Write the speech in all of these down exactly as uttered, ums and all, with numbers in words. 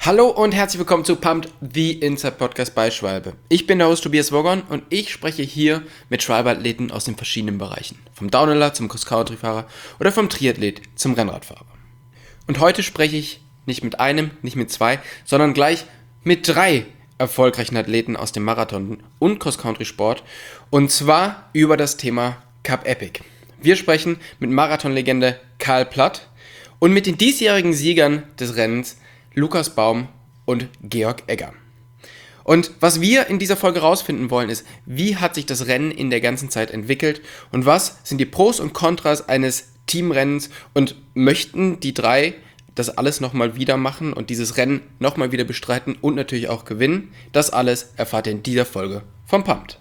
Hallo und herzlich willkommen zu Pumped, the Inside Podcast bei Schwalbe. Ich bin der Host Tobias Wogon und ich spreche hier mit Schwalbe-Athleten aus den verschiedenen Bereichen. Vom Downhiller zum Cross-Country-Fahrer oder vom Triathlet zum Rennradfahrer. Und heute spreche ich nicht mit einem, nicht mit zwei, sondern gleich mit drei erfolgreichen Athleten aus dem Marathon- und Cross-Country-Sport. Und zwar über das Thema Cup Epic. Wir sprechen mit Marathonlegende Karl Platt und mit den diesjährigen Siegern des Rennens Lukas Baum und Georg Egger. Und was wir in dieser Folge rausfinden wollen ist, wie hat sich das Rennen in der ganzen Zeit entwickelt und was sind die Pros und Kontras eines Teamrennens und möchten die drei das alles nochmal wieder machen und dieses Rennen nochmal wieder bestreiten und natürlich auch gewinnen. Das alles erfahrt ihr in dieser Folge vom Pumped.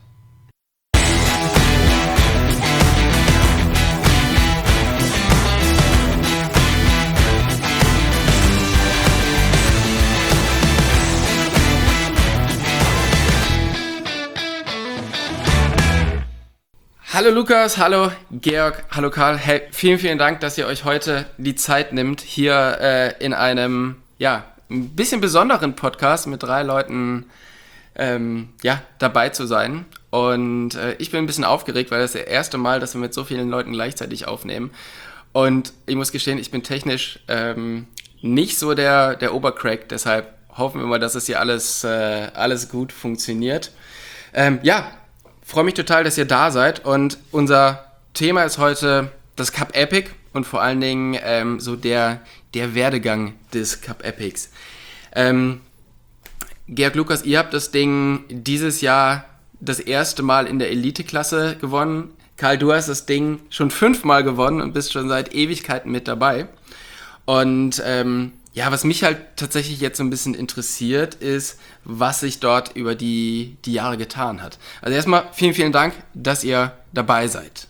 Hallo Lukas, hallo Georg, hallo Karl. Hey, vielen, vielen Dank, dass ihr euch heute die Zeit nimmt, hier äh, in einem, ja, ein bisschen besonderen Podcast mit drei Leuten ähm, ja, dabei zu sein. Und äh, ich bin ein bisschen aufgeregt, weil das ist das erste Mal, dass wir mit so vielen Leuten gleichzeitig aufnehmen. Und ich muss gestehen, ich bin technisch ähm, nicht so der, der Obercrack, deshalb hoffen wir mal, dass es hier alles, äh, alles gut funktioniert. Ähm, ja, freue mich total, dass ihr da seid und unser Thema ist heute das Cup Epic und vor allen Dingen ähm, so der, der Werdegang des Cup Epics. Ähm, Georg, Lukas, ihr habt das Ding dieses Jahr das erste Mal in der Elite-Klasse gewonnen. Karl, du hast das Ding schon fünfmal gewonnen und bist schon seit Ewigkeiten mit dabei. Und ähm, ja, was mich halt tatsächlich jetzt so ein bisschen interessiert, ist, was sich dort über die, die Jahre getan hat. Also erstmal vielen, vielen Dank, dass ihr dabei seid.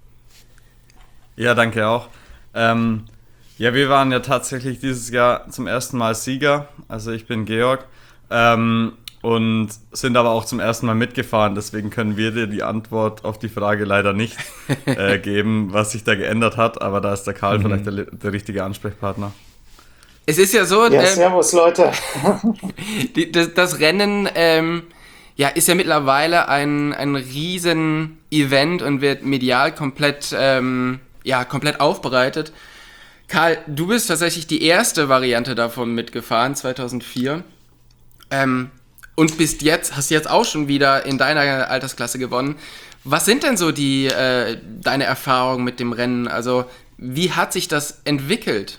Ja, danke auch. Ähm, ja, wir waren ja tatsächlich dieses Jahr zum ersten Mal Sieger. Also ich bin Georg ähm, und sind aber auch zum ersten Mal mitgefahren. Deswegen können wir dir die Antwort auf die Frage leider nicht äh, geben, was sich da geändert hat. Aber da ist der Karl mhm. vielleicht der, der richtige Ansprechpartner. Es ist ja so, ja, ähm, servus Leute. die, das, das Rennen ähm, ja, ist ja mittlerweile ein, ein riesen Event und wird medial komplett, ähm, ja, komplett aufbereitet. Karl, du bist tatsächlich die erste Variante davon mitgefahren, zweitausendvier. Ähm, und bist jetzt, hast jetzt auch schon wieder in deiner Altersklasse gewonnen. Was sind denn so die äh, deine Erfahrungen mit dem Rennen? Also wie hat sich das entwickelt?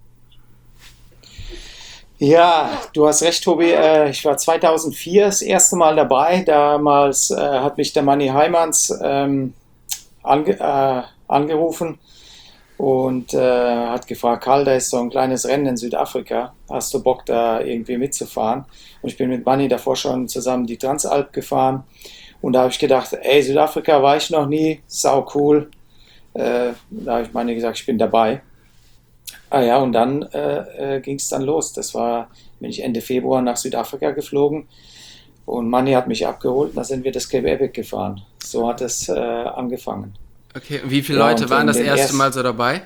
Ja, du hast recht, Tobi. Ich war zweitausendvier das erste Mal dabei. Damals äh, hat mich der Manni Heimanns ähm, ange, äh, angerufen und äh, hat gefragt, Karl, da ist so ein kleines Rennen in Südafrika. Hast du Bock, da irgendwie mitzufahren? Und ich bin mit Manni davor schon zusammen die Transalp gefahren. Und da habe ich gedacht, ey, Südafrika war ich noch nie, sau cool. Äh, da habe ich Manni gesagt, ich bin dabei. Ah ja, und dann äh, äh, ging es dann los. Das war, bin ich Ende Februar nach Südafrika geflogen und Manni hat mich abgeholt und da sind wir das Cape Epic gefahren. So hat es äh, angefangen. Okay, und wie viele ja, Leute waren das erste ersten... Mal so dabei?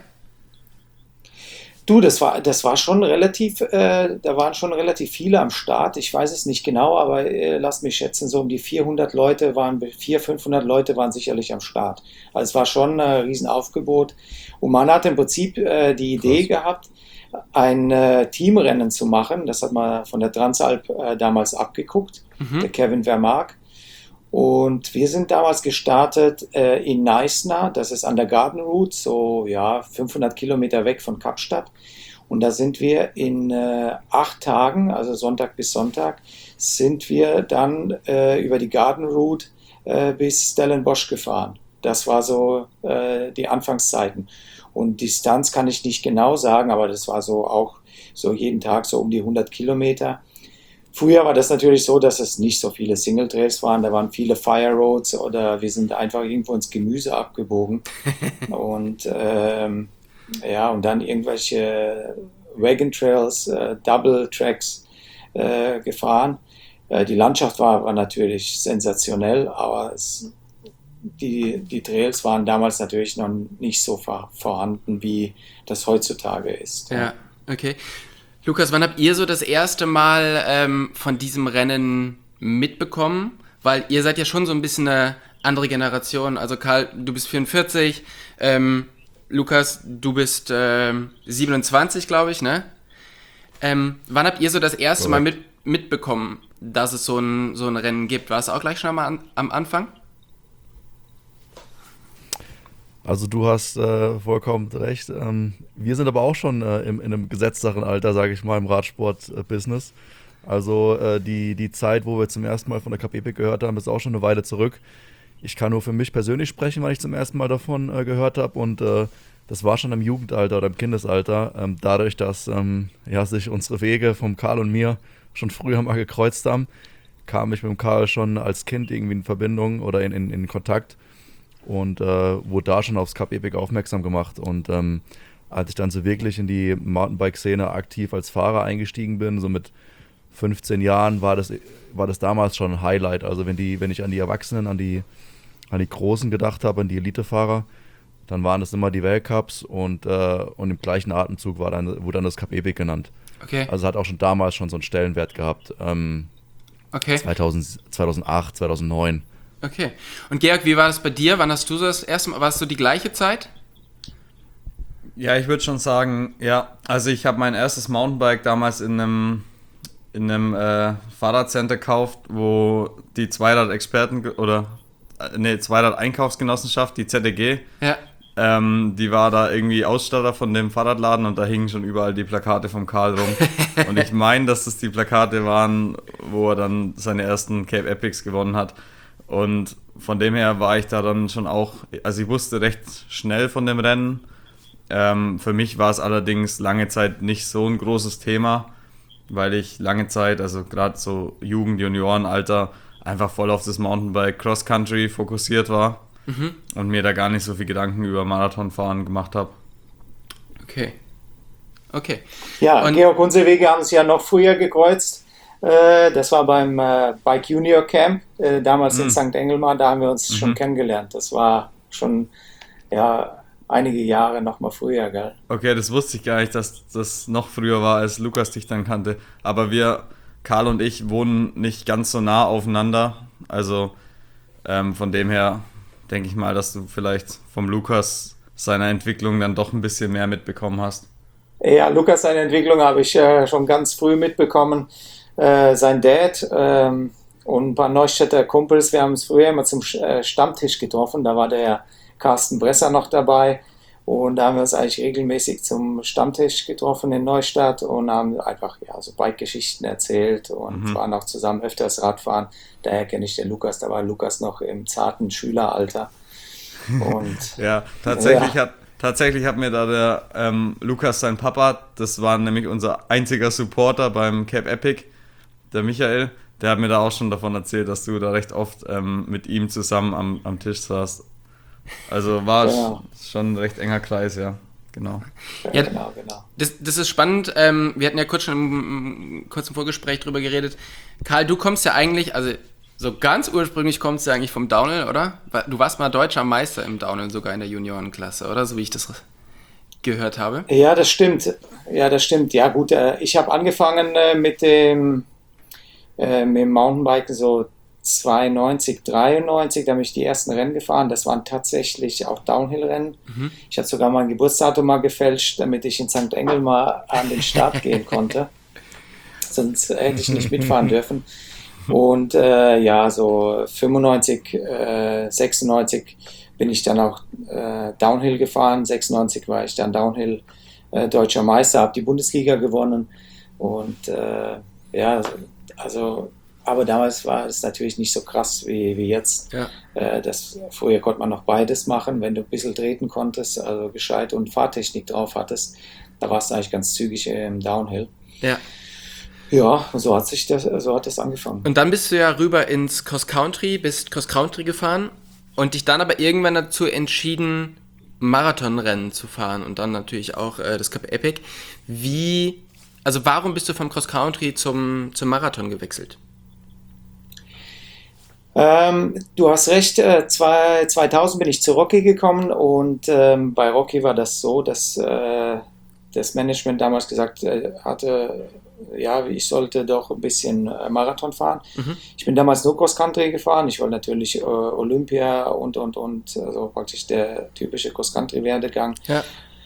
Du, das war, das war schon relativ, äh, da waren schon relativ viele am Start. Ich weiß es nicht genau, aber äh, lasst mich schätzen, so um die vierhundert Leute waren, vierhundert, fünfhundert Leute waren sicherlich am Start. Also es war schon ein Riesenaufgebot. Und man hat im Prinzip äh, die Idee Krass. gehabt, ein äh, Teamrennen zu machen. Das hat man von der Transalp äh, damals abgeguckt, mhm. der Kevin Vermaak. Und wir sind damals gestartet äh, in Neisner, das ist an der Garden Route, so ja fünfhundert Kilometer weg von Kapstadt. Und da sind wir in äh, acht Tagen, also Sonntag bis Sonntag, sind wir dann äh, über die Garden Route äh, bis Stellenbosch gefahren. Das war so äh, die Anfangszeiten. Und Distanz kann ich nicht genau sagen, aber das war so auch so jeden Tag so um die hundert Kilometer. Früher war das natürlich so, dass es nicht so viele Single Trails waren, da waren viele Fire Roads oder wir sind einfach irgendwo ins Gemüse abgebogen und ähm, ja, und dann irgendwelche Wagon Trails, äh, Double Tracks äh, gefahren. Äh, die Landschaft war, war natürlich sensationell, aber es, die, die Trails waren damals natürlich noch nicht so vor, vorhanden, wie das heutzutage ist. Ja, okay. Lukas, wann habt ihr so das erste Mal ähm, von diesem Rennen mitbekommen? Weil ihr seid ja schon so ein bisschen eine andere Generation. Also Karl, du bist vierundvierzig, ähm, Lukas, du bist ähm, siebenundzwanzig, glaube ich, ne? Ähm, wann habt ihr so das erste Mal mit, mitbekommen, dass es so ein, so ein Rennen gibt? War es auch gleich schon mal an, am Anfang? Also du hast äh, vollkommen recht. Ähm, wir sind aber auch schon äh, im, in einem gesetzteren Alter, sage ich mal, im Radsport-Business. Also äh, die, die Zeit, wo wir zum ersten Mal von der Cup Epic gehört haben, ist auch schon eine Weile zurück. Ich kann nur für mich persönlich sprechen, weil ich zum ersten Mal davon äh, gehört habe. Und äh, das war schon im Jugendalter oder im Kindesalter. Ähm, dadurch, dass ähm, ja, sich unsere Wege vom Karl und mir schon früher mal gekreuzt haben, kam ich mit dem Karl schon als Kind irgendwie in Verbindung oder in, in, in Kontakt. Und äh, wurde da schon aufs Cup Epic aufmerksam gemacht. Und ähm, als ich dann so wirklich in die Mountainbike-Szene aktiv als Fahrer eingestiegen bin, so mit fünfzehn Jahren, war das, war das damals schon ein Highlight. Also wenn, die, wenn ich an die Erwachsenen, an die, an die Großen gedacht habe, an die Elitefahrer, dann waren das immer die Weltcups und, äh, und im gleichen Atemzug war dann, wurde dann das Cup Epic genannt. Okay. Also hat auch schon damals schon so einen Stellenwert gehabt. Ähm, okay. zweitausend, zweitausendacht, zweitausendneun. Okay. Und Georg, wie war das bei dir? Wann hast du so das erste Mal, war es so die gleiche Zeit? Ja, ich würde schon sagen, ja, also ich habe mein erstes Mountainbike damals in einem, in einem äh, Fahrradcenter gekauft, wo die Zweirad-Experten oder äh, ne, Zweirad-Einkaufsgenossenschaft, die Z D G, Ja. ähm, die war da irgendwie Ausstatter von dem Fahrradladen und da hingen schon überall die Plakate vom Karl rum. Und ich meine, dass das die Plakate waren, wo er dann seine ersten Cape Epics gewonnen hat. Und von dem her war ich da dann schon auch, also ich wusste recht schnell von dem Rennen. Ähm, für mich war es allerdings lange Zeit nicht so ein großes Thema, weil ich lange Zeit, also gerade so Jugend-, Juniorenalter, einfach voll auf das Mountainbike Cross-Country fokussiert war mhm. und mir da gar nicht so viel Gedanken über Marathonfahren gemacht habe. Okay. Okay. Ja, und Georg, unsere Wege haben sich ja noch früher gekreuzt. Das war beim äh, Bike Junior Camp, äh, damals mm. in Sankt Engelmar, da haben wir uns mm-hmm. schon kennengelernt. Das war schon ja, einige Jahre noch mal früher, gell? Okay, das wusste ich gar nicht, dass das noch früher war, als Lukas dich dann kannte. Aber wir, Karl und ich, wohnen nicht ganz so nah aufeinander. Also ähm, von dem her denke ich mal, dass du vielleicht vom Lukas seiner Entwicklung dann doch ein bisschen mehr mitbekommen hast. Ja, Lukas, seine Entwicklung habe ich äh, schon ganz früh mitbekommen. Äh, sein Dad ähm, und ein paar Neustädter Kumpels, wir haben uns früher immer zum äh, Stammtisch getroffen, da war der Carsten Bresser noch dabei und da haben wir uns eigentlich regelmäßig zum Stammtisch getroffen in Neustadt und haben einfach ja, so Bike-Geschichten erzählt und mhm. waren auch zusammen öfters Radfahren. Daher kenne ich den Lukas, da war Lukas noch im zarten Schüleralter. Und, ja, tatsächlich ja. hat Tatsächlich hat mir da der ähm, Lukas, sein Papa, das war nämlich unser einziger Supporter beim Cape Epic, der Michael, der hat mir da auch schon davon erzählt, dass du da recht oft ähm, mit ihm zusammen am, am Tisch saßt. Also war ja. schon ein recht enger Kreis, ja. Genau. Ja, genau, genau. Das, das ist spannend. Ähm, wir hatten ja kurz schon im, im kurzen Vorgespräch drüber geredet. Karl, du kommst ja eigentlich, also so ganz ursprünglich kommst du ja eigentlich vom Downhill, oder? Du warst mal deutscher Meister im Downhill, sogar in der Juniorenklasse, oder? So wie ich das gehört habe. Ja, das stimmt. Ja, das stimmt. Ja, gut, äh, ich habe angefangen äh, mit dem äh, mit dem Mountainbiken so zweiundneunzig, dreiundneunzig, da bin ich die ersten Rennen gefahren. Das waren tatsächlich auch Downhill-Rennen. Mhm. Ich hatte sogar mein Geburtsdatum mal gefälscht, damit ich in Sankt Engelmar an den Start gehen konnte. Sonst hätte ich nicht mitfahren dürfen. Und äh, ja, so fünfundneunzig, äh, sechsundneunzig bin ich dann auch äh, Downhill gefahren. sechsundneunzig war ich dann Downhill äh, deutscher Meister, habe die Bundesliga gewonnen. Und äh, ja, also, aber damals war es natürlich nicht so krass wie, wie jetzt. Ja. Äh, das, früher konnte man noch beides machen, wenn du ein bisschen treten konntest, also gescheit und Fahrtechnik drauf hattest. Da warst du eigentlich ganz zügig im Downhill. Ja. Ja, so hat sich das, so hat das angefangen. Und dann bist du ja rüber ins Cross Country, bist Cross Country gefahren und dich dann aber irgendwann dazu entschieden, Marathonrennen zu fahren und dann natürlich auch äh, das Cup Epic. Wie, also warum bist du vom Cross Country zum, zum Marathon gewechselt? Ähm, du hast recht, äh, zwei, zweitausend bin ich zu Rocky gekommen und ähm, bei Rocky war das so, dass äh, das Management damals gesagt äh, hatte, ja, ich sollte doch ein bisschen äh, Marathon fahren. Mhm. Ich bin damals nur Cross-Country gefahren. Ich wollte natürlich äh, Olympia und, und, und, also praktisch der typische Cross-Country-Werdegang. Ja.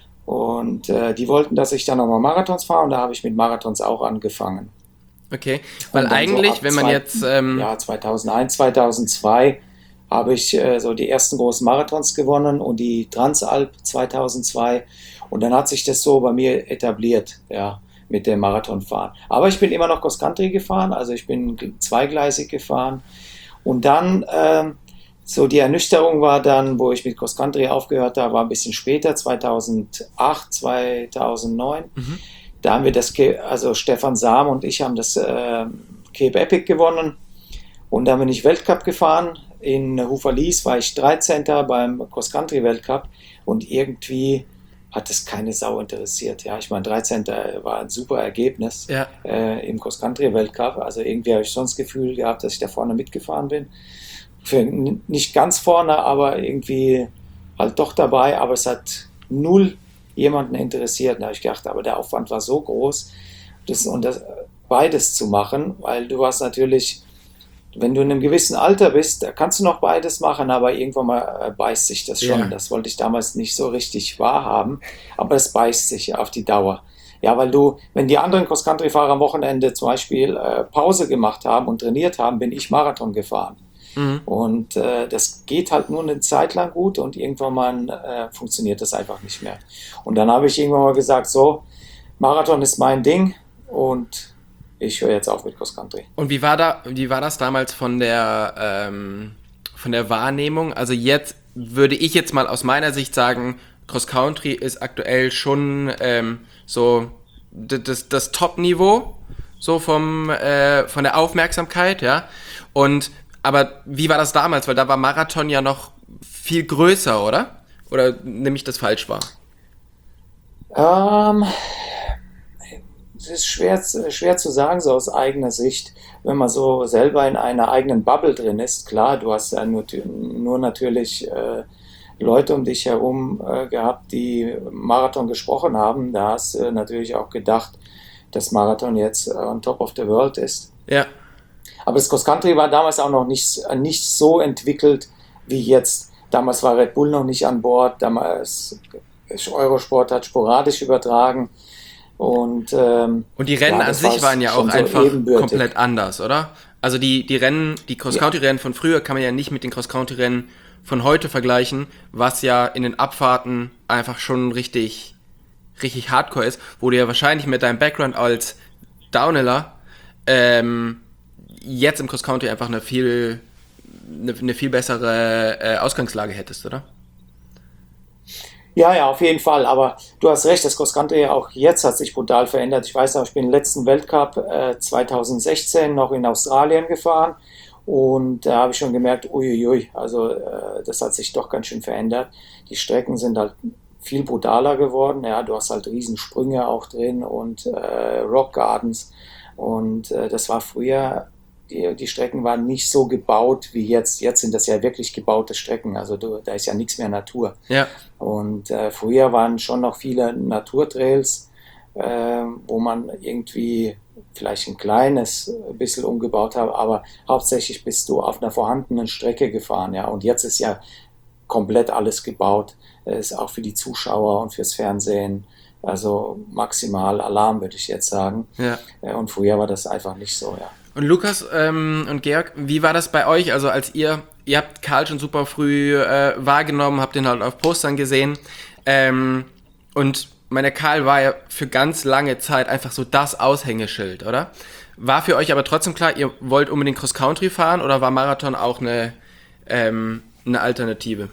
Und äh, die wollten, dass ich dann nochmal Marathons fahre und da habe ich mit Marathons auch angefangen. Okay, weil eigentlich, so wenn man zwei, jetzt... Ähm ja, zweitausendeins, zweitausendzwei habe ich äh, so die ersten großen Marathons gewonnen und die Transalp zweitausendzwei und dann hat sich das so bei mir etabliert, ja, mit dem Marathonfahren. Aber ich bin immer noch Cross-Country gefahren, also ich bin zweigleisig gefahren und dann... Ähm, So, die Ernüchterung war dann, wo ich mit Cross Country aufgehört habe, war ein bisschen später, zweitausendacht, zweitausendneun. Mhm. Da haben wir das, also Stefan Sam und ich haben das äh, Cape Epic gewonnen und da bin ich Weltcup gefahren. In Houffalize war ich dreizehnter beim Cross Country Weltcup und irgendwie hat es keine Sau interessiert. Ja, ich meine, dreizehnter war ein super Ergebnis ja. äh, im Cross Country Weltcup. Also irgendwie habe ich sonst das Gefühl gehabt, dass ich da vorne mitgefahren bin. Für nicht ganz vorne, aber irgendwie halt doch dabei, aber es hat null jemanden interessiert. Da habe ich gedacht, aber der Aufwand war so groß, das, und das beides zu machen, weil du hast natürlich, wenn du in einem gewissen Alter bist, da kannst du noch beides machen, aber irgendwann mal beißt sich das schon. Ja. Das wollte ich damals nicht so richtig wahrhaben, aber es beißt sich auf die Dauer. Ja, weil du, wenn die anderen Cross-Country-Fahrer am Wochenende zum Beispiel äh, Pause gemacht haben und trainiert haben, bin ich Marathon gefahren. Mhm. Und äh, das geht halt nur eine Zeit lang gut und irgendwann mal äh, funktioniert das einfach nicht mehr. Und dann habe ich irgendwann mal gesagt, so, Marathon ist mein Ding und ich höre jetzt auf mit Cross Country. Und wie war da, wie war das damals von der, ähm, von der Wahrnehmung? Also jetzt würde ich jetzt mal aus meiner Sicht sagen, Cross Country ist aktuell schon ähm, so das, das Top-Niveau, so vom, äh, von der Aufmerksamkeit, ja. Und aber wie war das damals? Weil da war Marathon ja noch viel größer, oder? Oder nehme ich das falsch wahr? Ähm, es ist schwer, schwer zu sagen, so aus eigener Sicht. Wenn man so selber in einer eigenen Bubble drin ist, klar, du hast ja nur, nur natürlich äh, Leute um dich herum äh, gehabt, die Marathon gesprochen haben. Da hast du äh, natürlich auch gedacht, dass Marathon jetzt äh, on top of the world ist. Ja. Aber das Cross Country war damals auch noch nicht, nicht so entwickelt wie jetzt. Damals war Red Bull noch nicht an Bord, damals Eurosport hat sporadisch übertragen. Und, ähm, und die Rennen ja, an sich waren ja auch so einfach ebenbürtig. Komplett anders, oder? Also die, die Rennen, die Cross-Country-Rennen von früher kann man ja nicht mit den Cross-Country-Rennen von heute vergleichen, was ja in den Abfahrten einfach schon richtig, richtig hardcore ist, wo du ja wahrscheinlich mit deinem Background als Downhiller ähm, jetzt im Cross-Country einfach eine viel, eine, eine viel bessere äh, Ausgangslage hättest, oder? Ja, ja, auf jeden Fall, aber du hast recht, das Cross-Country auch jetzt hat sich brutal verändert. Ich weiß noch, ich bin im letzten Weltcup äh, zweitausendsechzehn noch in Australien gefahren und da habe ich schon gemerkt, uiuiui, also äh, das hat sich doch ganz schön verändert. Die Strecken sind halt viel brutaler geworden, ja, du hast halt Riesensprünge auch drin und äh, Rock Gardens und äh, das war früher... Die, die Strecken waren nicht so gebaut wie jetzt. Jetzt sind das ja wirklich gebaute Strecken. Also du, da ist ja nichts mehr Natur. Ja. Und äh, früher waren schon noch viele Naturtrails, äh, wo man irgendwie vielleicht ein kleines bisschen umgebaut hat, aber hauptsächlich bist du auf einer vorhandenen Strecke gefahren. Ja. Und jetzt ist ja komplett alles gebaut. Ist auch für die Zuschauer und fürs Fernsehen. Also maximal Alarm, würde ich jetzt sagen. Ja. Und früher war das einfach nicht so, ja. Und Lukas ähm, und Georg, wie war das bei euch? Also als ihr, ihr habt Karl schon super früh äh, wahrgenommen, habt ihn halt auf Postern gesehen. Ähm, und meine Karl war ja für ganz lange Zeit einfach so das Aushängeschild, oder? War für euch aber trotzdem klar, ihr wollt unbedingt Cross-Country fahren oder war Marathon auch eine, ähm, eine Alternative?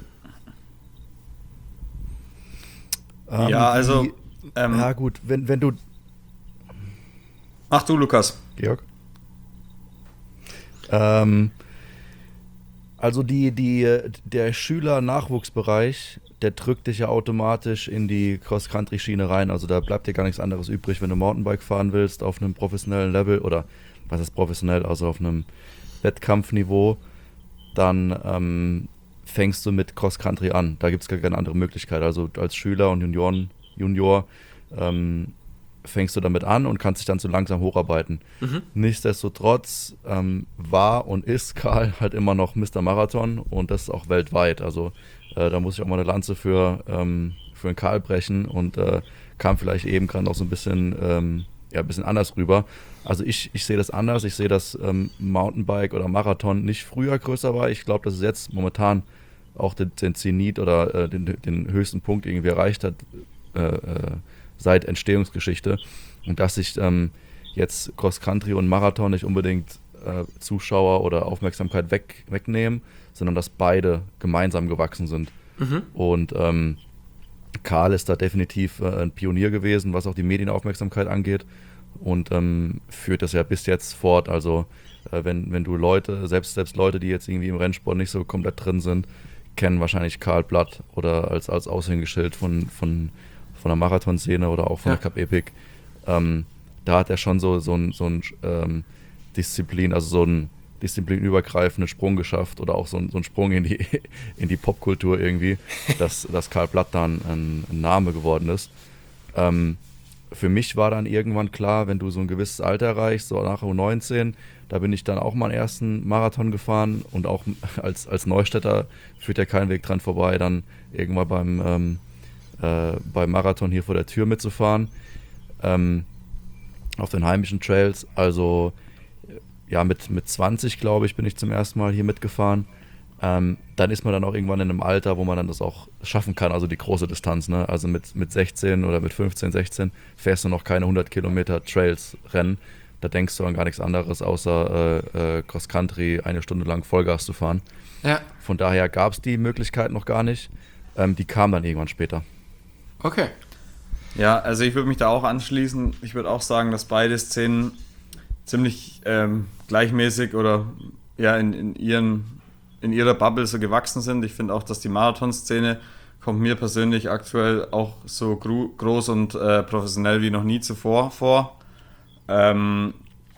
Ähm, ja, also... Die, ähm, ja gut, wenn, wenn du... Ach du, Lukas. Georg? Ähm, also die, die, der Schüler-Nachwuchsbereich, der drückt dich ja automatisch in die Cross-Country-Schiene rein. Also da bleibt dir gar nichts anderes übrig, wenn du Mountainbike fahren willst auf einem professionellen Level oder was ist professionell, also auf einem Wettkampfniveau, dann ähm, fängst du mit Cross-Country an. Da gibt es gar keine andere Möglichkeit. Also als Schüler und Junioren, Junior ähm, fängst du damit an und kannst dich dann so langsam hocharbeiten. Mhm. Nichtsdestotrotz ähm, war und ist Karl halt immer noch Mister Marathon und das auch weltweit. Also äh, da muss ich auch mal eine Lanze für, ähm, für den Karl brechen und äh, kam vielleicht eben gerade noch so ein bisschen, ähm, ja, ein bisschen anders rüber. Also ich, ich sehe das anders. Ich sehe, dass ähm, Mountainbike oder Marathon nicht früher größer war. Ich glaube, dass es jetzt momentan auch den, den Zenit oder äh, den, den höchsten Punkt irgendwie erreicht hat, äh, äh, seit Entstehungsgeschichte und dass sich ähm, jetzt Cross-Country und Marathon nicht unbedingt äh, Zuschauer oder Aufmerksamkeit weg, wegnehmen, sondern dass beide gemeinsam gewachsen sind. Mhm. Und ähm, Karl ist da definitiv äh, ein Pionier gewesen, was auch die Medienaufmerksamkeit angeht und ähm, führt das ja bis jetzt fort. Also äh, wenn, wenn du Leute, selbst, selbst Leute, die jetzt irgendwie im Rennsport nicht so komplett drin sind, kennen wahrscheinlich Karl Blatt oder als, als Aushängeschild von, von von der Marathonszene oder auch von ja. der Cup Epic, ähm, da hat er schon so, so ein, so ein ähm, Disziplin, also so einen disziplinübergreifenden Sprung geschafft oder auch so ein, so ein Sprung in die, in die Popkultur irgendwie, dass, dass Karl Blatt dann ein, ein Name geworden ist. Ähm, für mich war dann irgendwann klar, wenn du so ein gewisses Alter erreichst, so nach U neunzehn, da bin ich dann auch meinen ersten Marathon gefahren und auch als, als Neustädter führt ja kein Weg dran vorbei, dann irgendwann beim ähm, Äh, beim Marathon hier vor der Tür mitzufahren, ähm, auf den heimischen Trails. Also ja, mit, mit zwanzig, glaube ich, bin ich zum ersten Mal hier mitgefahren. Ähm, dann ist man dann auch irgendwann in einem Alter, wo man dann das auch schaffen kann, also die große Distanz. Ne? Also mit, mit sechzehn oder mit fünfzehn, sechzehn fährst du noch keine hundert Kilometer Trails rennen. Da denkst du an gar nichts anderes, außer äh, äh, Cross-Country eine Stunde lang Vollgas zu fahren. Ja. Von daher gab es die Möglichkeit noch gar nicht. Ähm, die kam dann irgendwann später. Okay. Ja, also ich würde mich da auch anschließen. Ich würde auch sagen, dass beide Szenen ziemlich ähm, gleichmäßig oder ja in, in, ihren, in ihrer Bubble so gewachsen sind. Ich finde auch, dass die Marathon-Szene kommt mir persönlich aktuell auch so gro- groß und äh, professionell wie noch nie zuvor vor. Ähm,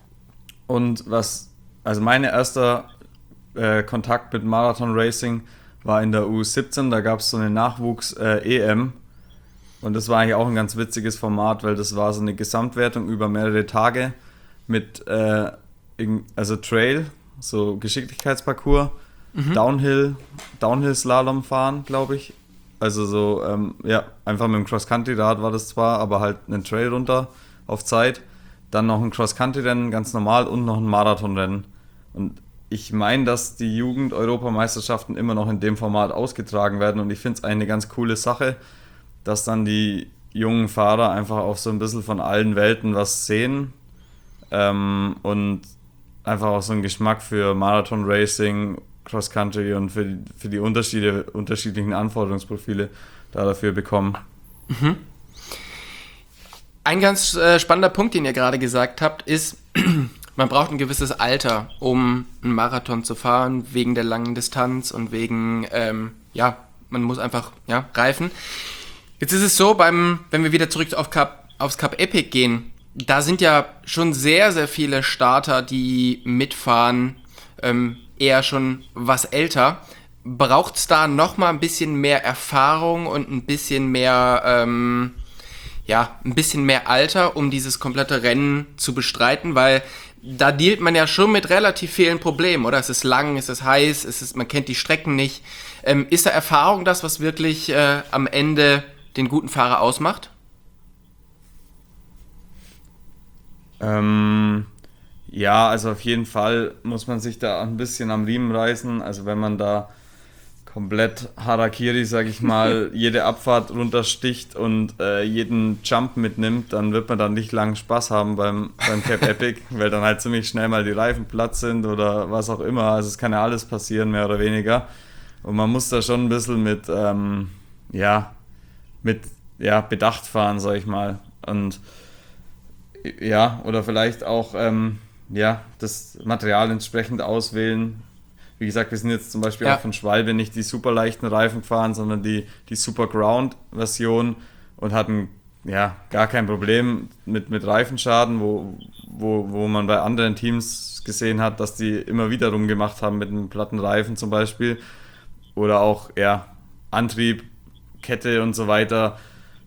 und was, also mein erster äh, Kontakt mit Marathon-Racing war in der U siebzehn, da gab es so eine Nachwuchs-E M. Und das war eigentlich auch ein ganz witziges Format, weil das war so eine Gesamtwertung über mehrere Tage mit äh, also Trail, so Geschicklichkeitsparcours, mhm. Downhill, Downhill-Slalom fahren, glaube ich. Also so, ähm, ja, einfach mit dem Cross-Country-Rad war das zwar, aber halt einen Trail runter auf Zeit. Dann noch ein Cross-Country-Rennen, ganz normal, und noch ein Marathonrennen. Und ich meine, dass die Jugend-Europameisterschaften immer noch in dem Format ausgetragen werden und ich finde es eine ganz coole Sache, dass dann die jungen Fahrer einfach auch so ein bisschen von allen Welten was sehen ähm, und einfach auch so einen Geschmack für Marathon-Racing, Cross-Country und für, die- für die Unterschiede, unterschiedlichen Anforderungsprofile da dafür bekommen. Mhm. Ein ganz äh, spannender Punkt, den ihr gerade gesagt habt, ist, man braucht ein gewisses Alter, um einen Marathon zu fahren, wegen der langen Distanz und wegen, ähm, ja, man muss einfach, ja, reifen. Jetzt ist es so, beim, wenn wir wieder zurück auf Cup, aufs Cup Epic gehen, da sind ja schon sehr, sehr viele Starter, die mitfahren, ähm, eher schon was älter. Braucht es da nochmal ein bisschen mehr Erfahrung und ein bisschen mehr, ähm, ja, ein bisschen mehr Alter, um dieses komplette Rennen zu bestreiten, weil da dealt man ja schon mit relativ vielen Problemen, oder? Es ist lang, es ist heiß, es ist, man kennt die Strecken nicht. Ähm, ist da Erfahrung das, was wirklich äh, am Ende den guten Fahrer ausmacht? Ähm, ja, also auf jeden Fall muss man sich da ein bisschen am Riemen reißen. Also wenn man da komplett Harakiri, sag ich mal, jede Abfahrt runtersticht und äh, jeden Jump mitnimmt, dann wird man dann nicht lang Spaß haben beim, beim Cap Epic, weil dann halt ziemlich schnell mal die Reifen platt sind oder was auch immer. Also es kann ja alles passieren, mehr oder weniger. Und man muss da schon ein bisschen mit, ähm, ja, mit ja, Bedacht fahren, sag ich mal. Und ja, oder vielleicht auch ähm, ja, das Material entsprechend auswählen. Wie gesagt, wir sind jetzt zum Beispiel ja. auch von Schwalbe nicht die super leichten Reifen gefahren, sondern die, die Super Ground-Version und hatten ja gar kein Problem mit, mit Reifenschaden, wo, wo, wo man bei anderen Teams gesehen hat, dass die immer wieder rumgemacht haben mit einem platten Reifen zum Beispiel. Oder auch ja, Antrieb, Kette und so weiter.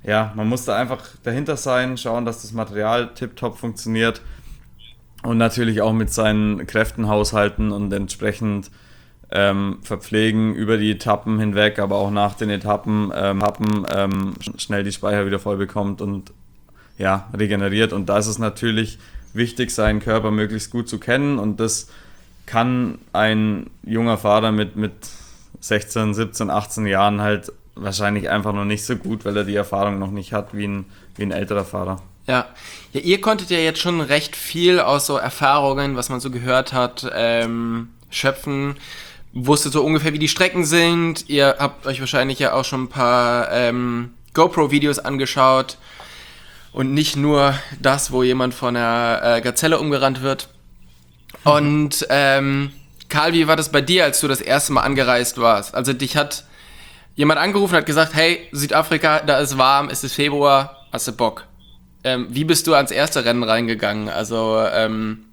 ja, man muss da einfach dahinter sein, schauen, dass das Material tiptop funktioniert und natürlich auch mit seinen Kräften haushalten und entsprechend ähm, verpflegen über die Etappen hinweg, aber auch nach den Etappen, ähm, Etappen ähm, schnell die Speicher wieder voll bekommt und ja, regeneriert. Und da ist es natürlich wichtig, seinen Körper möglichst gut zu kennen, und das kann ein junger Fahrer mit, mit sechzehn, siebzehn, achtzehn Jahren halt wahrscheinlich einfach noch nicht so gut, weil er die Erfahrung noch nicht hat wie ein, wie ein älterer Fahrer. Ja. Ja, ihr konntet ja jetzt schon recht viel aus so Erfahrungen, was man so gehört hat, ähm, schöpfen. Wusstet so ungefähr, wie die Strecken sind. Ihr habt euch wahrscheinlich ja auch schon ein paar ähm, GoPro-Videos angeschaut und nicht nur das, wo jemand von einer äh, Gazelle umgerannt wird. Mhm. Und ähm, Karl, wie war das bei dir, als du das erste Mal angereist warst? Also dich hat jemand angerufen und hat gesagt, hey, Südafrika, da ist warm, es ist Februar, hast du Bock? Ähm, wie bist du ans erste Rennen reingegangen? Also ähm,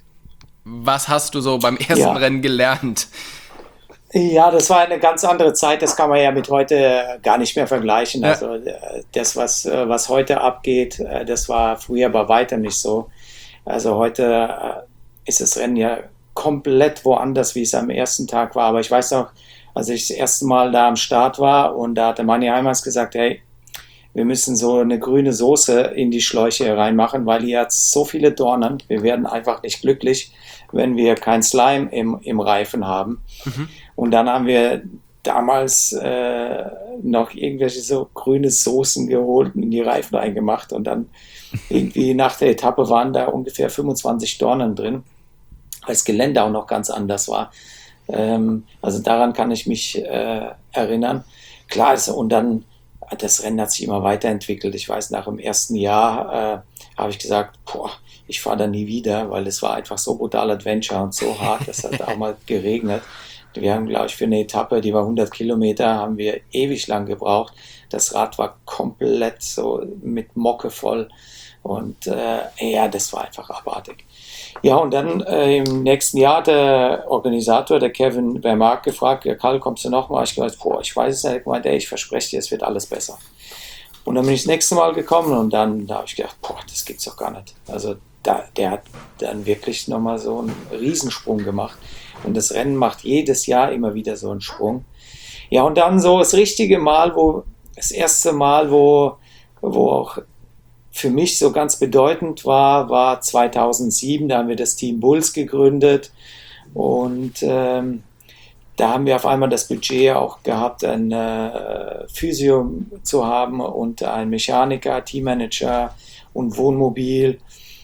was hast du so beim ersten ja. Rennen gelernt? Ja, das war eine ganz andere Zeit, das kann man ja mit heute gar nicht mehr vergleichen. Ja. Also das, was, was heute abgeht, das war früher bei weitem nicht so. Also heute ist das Rennen ja komplett woanders, wie es am ersten Tag war. Aber ich weiß noch, als ich das erste Mal da am Start war, und da hatte Manni Heimans gesagt, hey, wir müssen so eine grüne Soße in die Schläuche reinmachen, weil hier hat so viele Dornen. Wir werden einfach nicht glücklich, wenn wir kein Slime im, im Reifen haben. Mhm. Und dann haben wir damals äh, noch irgendwelche so grüne Soßen geholt und in die Reifen reingemacht. Und dann irgendwie nach der Etappe waren da ungefähr fünfundzwanzig Dornen drin, weil das Gelände auch noch ganz anders war. Ähm, also daran kann ich mich äh, erinnern. Klar ist, und dann das Rennen hat sich immer weiterentwickelt. Ich weiß, nach dem ersten Jahr äh, habe ich gesagt, boah, ich fahre da nie wieder, weil es war einfach so brutal Adventure und so hart. Es hat auch mal geregnet. Wir haben, glaube ich, für eine Etappe, die war hundert Kilometer, haben wir ewig lang gebraucht. Das Rad war komplett so mit Mocke voll. Und äh, ja, das war einfach abartig. Ja, und dann äh, im nächsten Jahr hat der Organisator, der Kevin Vermark, gefragt, ja, Karl, kommst du nochmal? Ich gesagt, boah, ich weiß es nicht. Ich meinte, ey, ich verspreche dir, es wird alles besser. Und dann bin ich das nächste Mal gekommen, und dann da habe ich gedacht, boah, das gibt's doch gar nicht. Also da, der hat dann wirklich nochmal so einen Riesensprung gemacht. Und das Rennen macht jedes Jahr immer wieder so einen Sprung. Ja, und dann so das richtige Mal, wo das erste Mal, wo, wo auch für mich so ganz bedeutend war, war zweitausendsieben. Da haben wir das Team Bulls gegründet, und ähm, da haben wir auf einmal das Budget auch gehabt, ein äh, Physio zu haben und einen Mechaniker, Teammanager und Wohnmobil.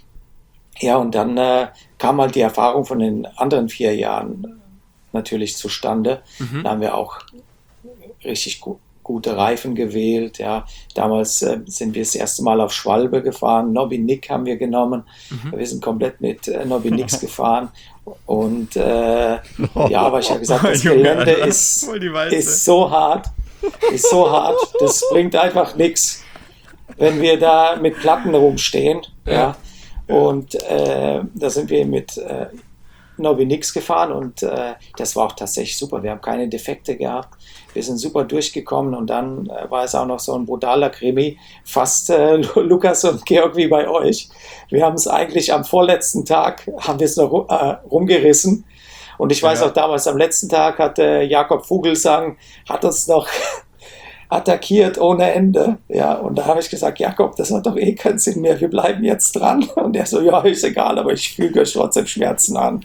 Ja, und dann äh, kam halt die Erfahrung von den anderen vier Jahren natürlich zustande. Mhm. Da haben wir auch richtig gut gute Reifen gewählt, ja. Damals äh, sind wir das erste Mal auf Schwalbe gefahren, Nobby Nick haben wir genommen, mhm. wir sind komplett mit äh, Nobby Nicks gefahren, und äh, ja, aber ich habe gesagt, das Gelände ist, ist so hart, ist so hart, das bringt einfach nichts, wenn wir da mit Platten rumstehen, ja, und äh, da sind wir mit äh, Nobby Nicks gefahren, und äh, das war auch tatsächlich super, wir haben keine Defekte gehabt. Wir sind super durchgekommen, und dann äh, war es auch noch so ein brutaler Krimi, fast äh, Lukas und Georg wie bei euch. Wir haben es eigentlich am vorletzten Tag, haben wir es noch äh, rumgerissen, und ich weiß ja. auch damals, am letzten Tag hat äh, Jakob Vogelsang, hat uns noch attackiert ohne Ende, ja, und da habe ich gesagt, Jakob, das hat doch eh keinen Sinn mehr, wir bleiben jetzt dran, und er so, ja, ist egal, aber ich füge euch trotzdem Schmerzen an.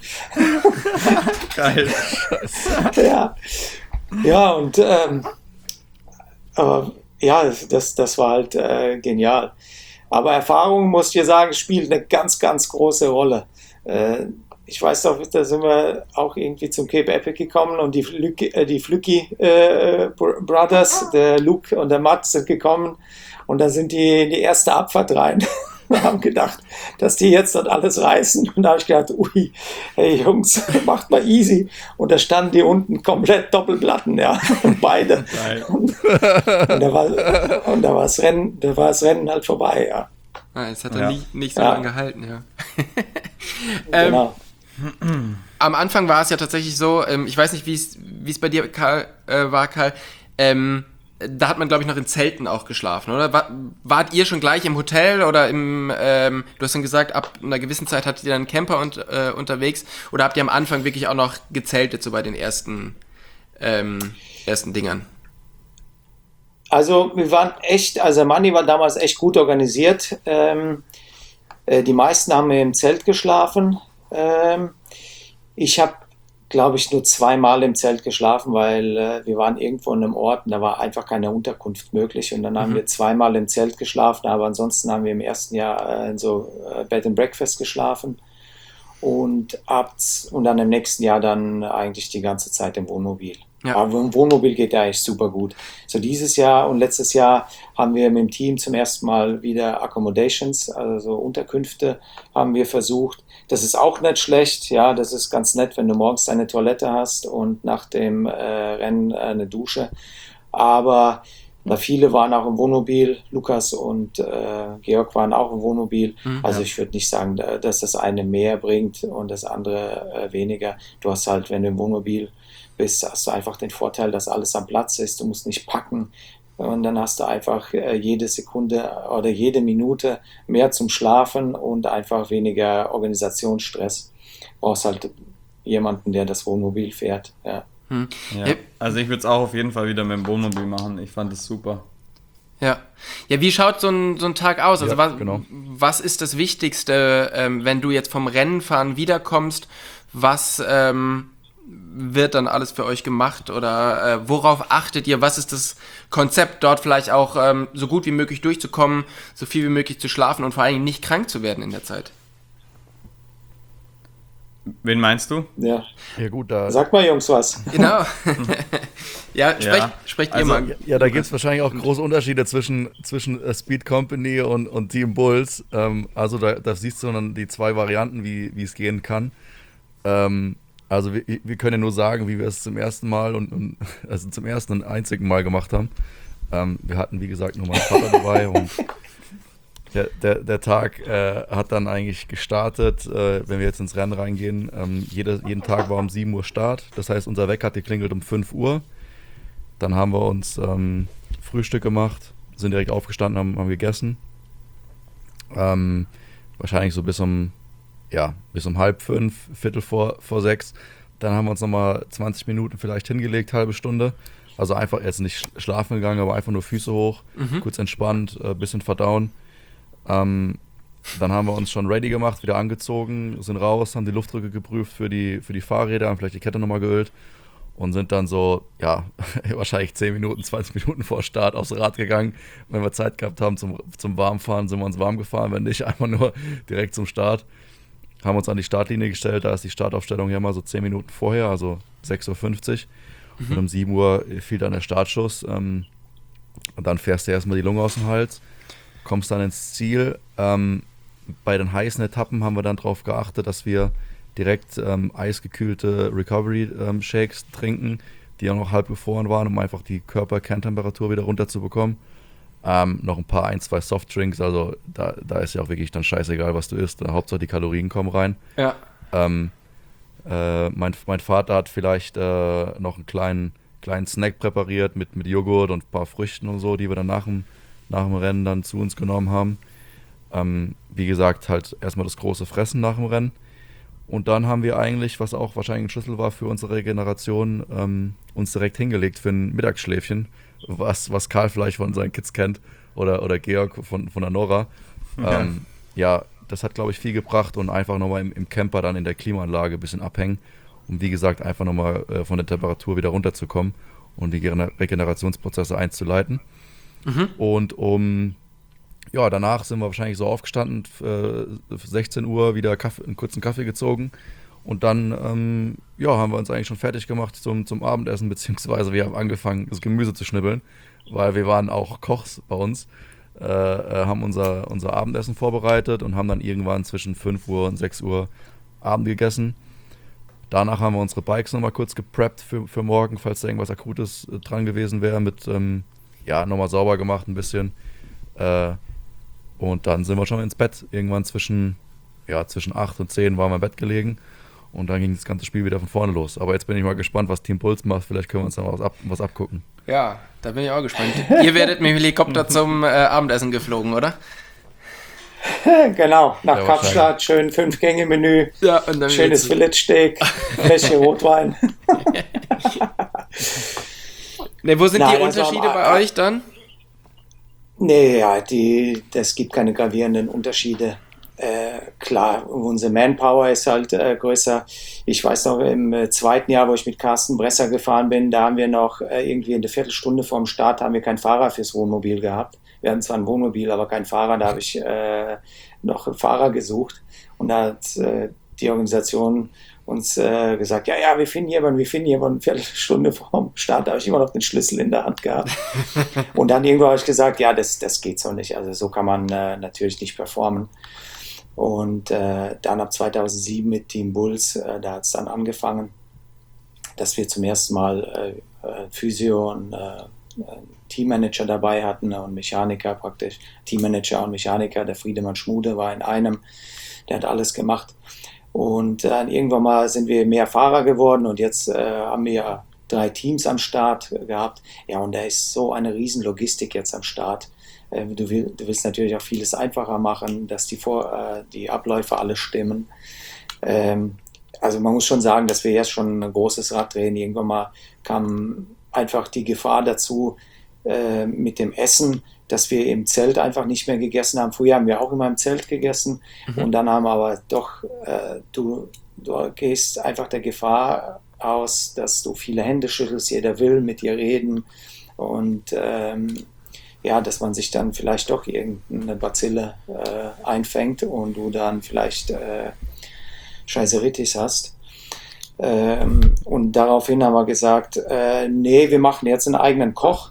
Geil. ja. Ja, und ähm, aber, ja, das, das war halt äh, genial. Aber Erfahrung, muss ich dir sagen, spielt eine ganz, ganz große Rolle. Äh, ich weiß doch, da sind wir auch irgendwie zum Cape Epic gekommen, und die, Flücki, äh, die Flücki äh, Brothers, der Luke und der Matt, sind gekommen, und da sind die in die erste Abfahrt rein. Wir haben gedacht, dass die jetzt dort alles reißen. Und da habe ich gedacht, ui, hey Jungs, macht mal easy. Und da standen die unten komplett Doppelplatten, ja, beide. Und, und da war, und da war das Rennen, da war das Rennen halt vorbei, ja. Ah, jetzt hat er ja. nie, nicht so ja. lange gehalten, ja. ähm, genau. Am Anfang war es ja tatsächlich so, ähm, ich weiß nicht, wie es bei dir Karl, äh, war, Karl, ähm, da hat man, glaube ich, noch in Zelten auch geschlafen, oder? War, wart ihr schon gleich im Hotel oder im, ähm, du hast dann gesagt, ab einer gewissen Zeit hattet ihr dann einen Camper und, äh, unterwegs, oder habt ihr am Anfang wirklich auch noch gezeltet, so bei den ersten, ähm, ersten Dingern? Also wir waren echt, also Manni war damals echt gut organisiert. Ähm, äh, die meisten haben im Zelt geschlafen. Ähm, ich habe, glaube ich, nur zweimal im Zelt geschlafen, weil äh, wir waren irgendwo in einem Ort und da war einfach keine Unterkunft möglich. Und dann mhm. haben wir zweimal im Zelt geschlafen, aber ansonsten haben wir im ersten Jahr äh, in so äh, Bed and Breakfast geschlafen. Und, ab, und dann im nächsten Jahr dann eigentlich die ganze Zeit im Wohnmobil. Ja. Aber im Wohnmobil geht ja eigentlich super gut. So dieses Jahr und letztes Jahr haben wir mit dem Team zum ersten Mal wieder Accommodations, also Unterkünfte, haben wir versucht. Das ist auch nicht schlecht. Ja, das ist ganz nett, wenn du morgens eine Toilette hast und nach dem äh, Rennen äh, eine Dusche. Aber na, viele waren auch im Wohnmobil. Lukas und äh, Georg waren auch im Wohnmobil. Mhm, also ja. Ich würde nicht sagen, dass das eine mehr bringt und das andere äh, weniger. Du hast halt, wenn du im Wohnmobil bist, hast du einfach den Vorteil, dass alles am Platz ist. Du musst nicht packen. Und dann hast du einfach äh, jede Sekunde oder jede Minute mehr zum Schlafen und einfach weniger Organisationsstress. Du brauchst halt jemanden, der das Wohnmobil fährt. Ja. Hm. Ja. Also ich würde es auch auf jeden Fall wieder mit dem Wohnmobil machen. Ich fand es super. Ja. Ja, wie schaut so ein, so ein Tag aus? Also ja, was, genau. was ist das Wichtigste, ähm, wenn du jetzt vom Rennenfahren wiederkommst? Was ähm, wird dann alles für euch gemacht? Oder äh, worauf achtet ihr? Was ist das Konzept, dort vielleicht auch ähm, so gut wie möglich durchzukommen, so viel wie möglich zu schlafen und vor allem nicht krank zu werden in der Zeit? Wen meinst du? Ja, ja gut, da sag mal, Jungs, was. Genau. ja, sprecht, ja. sprecht also, ihr mal. Ja, da gibt es wahrscheinlich auch große Unterschiede zwischen, zwischen uh, Speed Company und, und Team Bulls. Ähm, also da, da siehst du dann die zwei Varianten, wie es gehen kann. Ähm, also wir, wir können ja nur sagen, wie wir es zum ersten Mal und, und also zum ersten und einzigen Mal gemacht haben. Ähm, wir hatten, wie gesagt, nur meinen Vater dabei und Der, der, der Tag äh, hat dann eigentlich gestartet, äh, wenn wir jetzt ins Rennen reingehen. Ähm, jede, jeden Tag war um sieben Uhr Start. Das heißt, unser Wecker hat geklingelt um fünf Uhr. Dann haben wir uns ähm, Frühstück gemacht, sind direkt aufgestanden, haben, haben gegessen. Ähm, wahrscheinlich so bis um, ja, bis um halb fünf, Viertel vor, vor sechs. Dann haben wir uns nochmal zwanzig Minuten vielleicht hingelegt, halbe Stunde. Also einfach jetzt nicht schlafen gegangen, aber einfach nur Füße hoch, mhm. kurz entspannt, äh, bisschen verdauen. Ähm, dann haben wir uns schon ready gemacht, wieder angezogen, sind raus, haben die Luftdrücke geprüft für die, für die Fahrräder, haben vielleicht die Kette nochmal geölt und sind dann so, ja, wahrscheinlich zehn Minuten, zwanzig Minuten vor Start aufs Rad gegangen. Wenn wir Zeit gehabt haben zum, zum Warmfahren, sind wir uns warm gefahren, wenn nicht, einfach nur direkt zum Start. Haben uns an die Startlinie gestellt, da ist die Startaufstellung ja mal so zehn Minuten vorher, also sechs Uhr fünfzig. Mhm. Und um sieben Uhr fiel dann der Startschuss. Ähm, und dann fährst du erstmal die Lunge aus dem Hals. Kommst dann ins Ziel. Ähm, bei den heißen Etappen haben wir dann darauf geachtet, dass wir direkt ähm, eisgekühlte Recovery-Shakes ähm, trinken, die auch noch halb gefroren waren, um einfach die Körperkerntemperatur wieder runterzubekommen. Ähm, noch ein paar, ein, zwei Softdrinks, also da, da ist ja auch wirklich dann scheißegal, was du isst. Hauptsache die Kalorien kommen rein. Ja. Ähm, äh, mein, mein Vater hat vielleicht äh, noch einen kleinen, kleinen Snack präpariert mit, mit Joghurt und ein paar Früchten und so, die wir dann nach dem nach dem Rennen dann zu uns genommen haben. Ähm, wie gesagt, halt erstmal das große Fressen nach dem Rennen. Und dann haben wir eigentlich, was auch wahrscheinlich ein Schlüssel war für unsere Regeneration, ähm, uns direkt hingelegt für ein Mittagsschläfchen, was, was Karl vielleicht von seinen Kids kennt oder, oder Georg von, von der Nora. Ja. Ähm, ja, das hat, glaube ich, viel gebracht und einfach nochmal im, im Camper dann in der Klimaanlage ein bisschen abhängen, um wie gesagt einfach nochmal äh, von der Temperatur wieder runterzukommen und die Regenerationsprozesse einzuleiten. Mhm. Und um, ja, danach sind wir wahrscheinlich so aufgestanden, äh, sechzehn Uhr wieder Kaffee, einen kurzen Kaffee gezogen und dann, ähm, ja, haben wir uns eigentlich schon fertig gemacht zum, zum Abendessen, beziehungsweise wir haben angefangen, das Gemüse zu schnibbeln, weil wir waren auch Kochs bei uns, äh, haben unser, unser Abendessen vorbereitet und haben dann irgendwann zwischen fünf Uhr und sechs Uhr Abend gegessen. Danach haben wir unsere Bikes nochmal kurz gepreppt für, für morgen, falls da irgendwas Akutes äh, dran gewesen wäre mit, ähm, ja, nochmal sauber gemacht ein bisschen. Äh, und dann sind wir schon ins Bett. Irgendwann zwischen, ja, zwischen acht und zehn waren wir im Bett gelegen. Und dann ging das ganze Spiel wieder von vorne los. Aber jetzt bin ich mal gespannt, was Team Puls macht. Vielleicht können wir uns da was, ab, was abgucken. Ja, da bin ich auch gespannt. Ihr werdet mit dem Helikopter zum äh, Abendessen geflogen, oder? Genau, nach Ja, Kapstadt, schön Fünf-Gänge-Menü, Ja, und dann schönes Filetsteak, Fläschchen Rotwein. Ne, wo sind Nein, die also Unterschiede am- bei euch dann? Nee, ja, die, es gibt keine gravierenden Unterschiede. Äh, klar, unsere Manpower ist halt äh, größer. Ich weiß noch, im äh, zweiten Jahr, wo ich mit Carsten Bresser gefahren bin, da haben wir noch äh, irgendwie eine Viertelstunde vorm Start haben wir keinen Fahrer fürs Wohnmobil gehabt. Wir hatten zwar ein Wohnmobil, aber keinen Fahrer. Da habe ich äh, noch einen Fahrer gesucht und da hat äh, die Organisation uns äh, gesagt, ja, ja, wir finden jemanden, wir finden jemanden. Eine Viertelstunde vorm Start habe ich immer noch den Schlüssel in der Hand gehabt. Und dann irgendwo habe ich gesagt, ja, das, das geht so nicht. Also so kann man äh, natürlich nicht performen. Und äh, dann ab zweitausendsieben mit Team Bulls, äh, da hat es dann angefangen, dass wir zum ersten Mal äh, äh, Physio und äh, Teammanager dabei hatten und Mechaniker praktisch. Teammanager und Mechaniker, der Friedemann Schmude war in einem, der hat alles gemacht. Und dann irgendwann mal sind wir mehr Fahrer geworden und jetzt äh, haben wir drei Teams am Start gehabt. Ja, und da ist so eine riesen Logistik jetzt am Start. Äh, du, will, du willst natürlich auch vieles einfacher machen, dass die, Vor, äh, die Abläufe alle stimmen. Ähm, also man muss schon sagen, dass wir jetzt schon ein großes Rad drehen. Irgendwann mal kam einfach die Gefahr dazu äh, mit dem Essen, dass wir im Zelt einfach nicht mehr gegessen haben. Früher haben wir auch immer im Zelt gegessen mhm. und dann haben wir aber doch, äh, du, du gehst einfach der Gefahr aus, dass du viele Hände schüttelst, jeder will mit dir reden und ähm, ja, dass man sich dann vielleicht doch irgendeine Bazille äh, einfängt und du dann vielleicht äh, Scheiseritis hast. Ähm, und daraufhin haben wir gesagt, äh, nee, wir machen jetzt einen eigenen Koch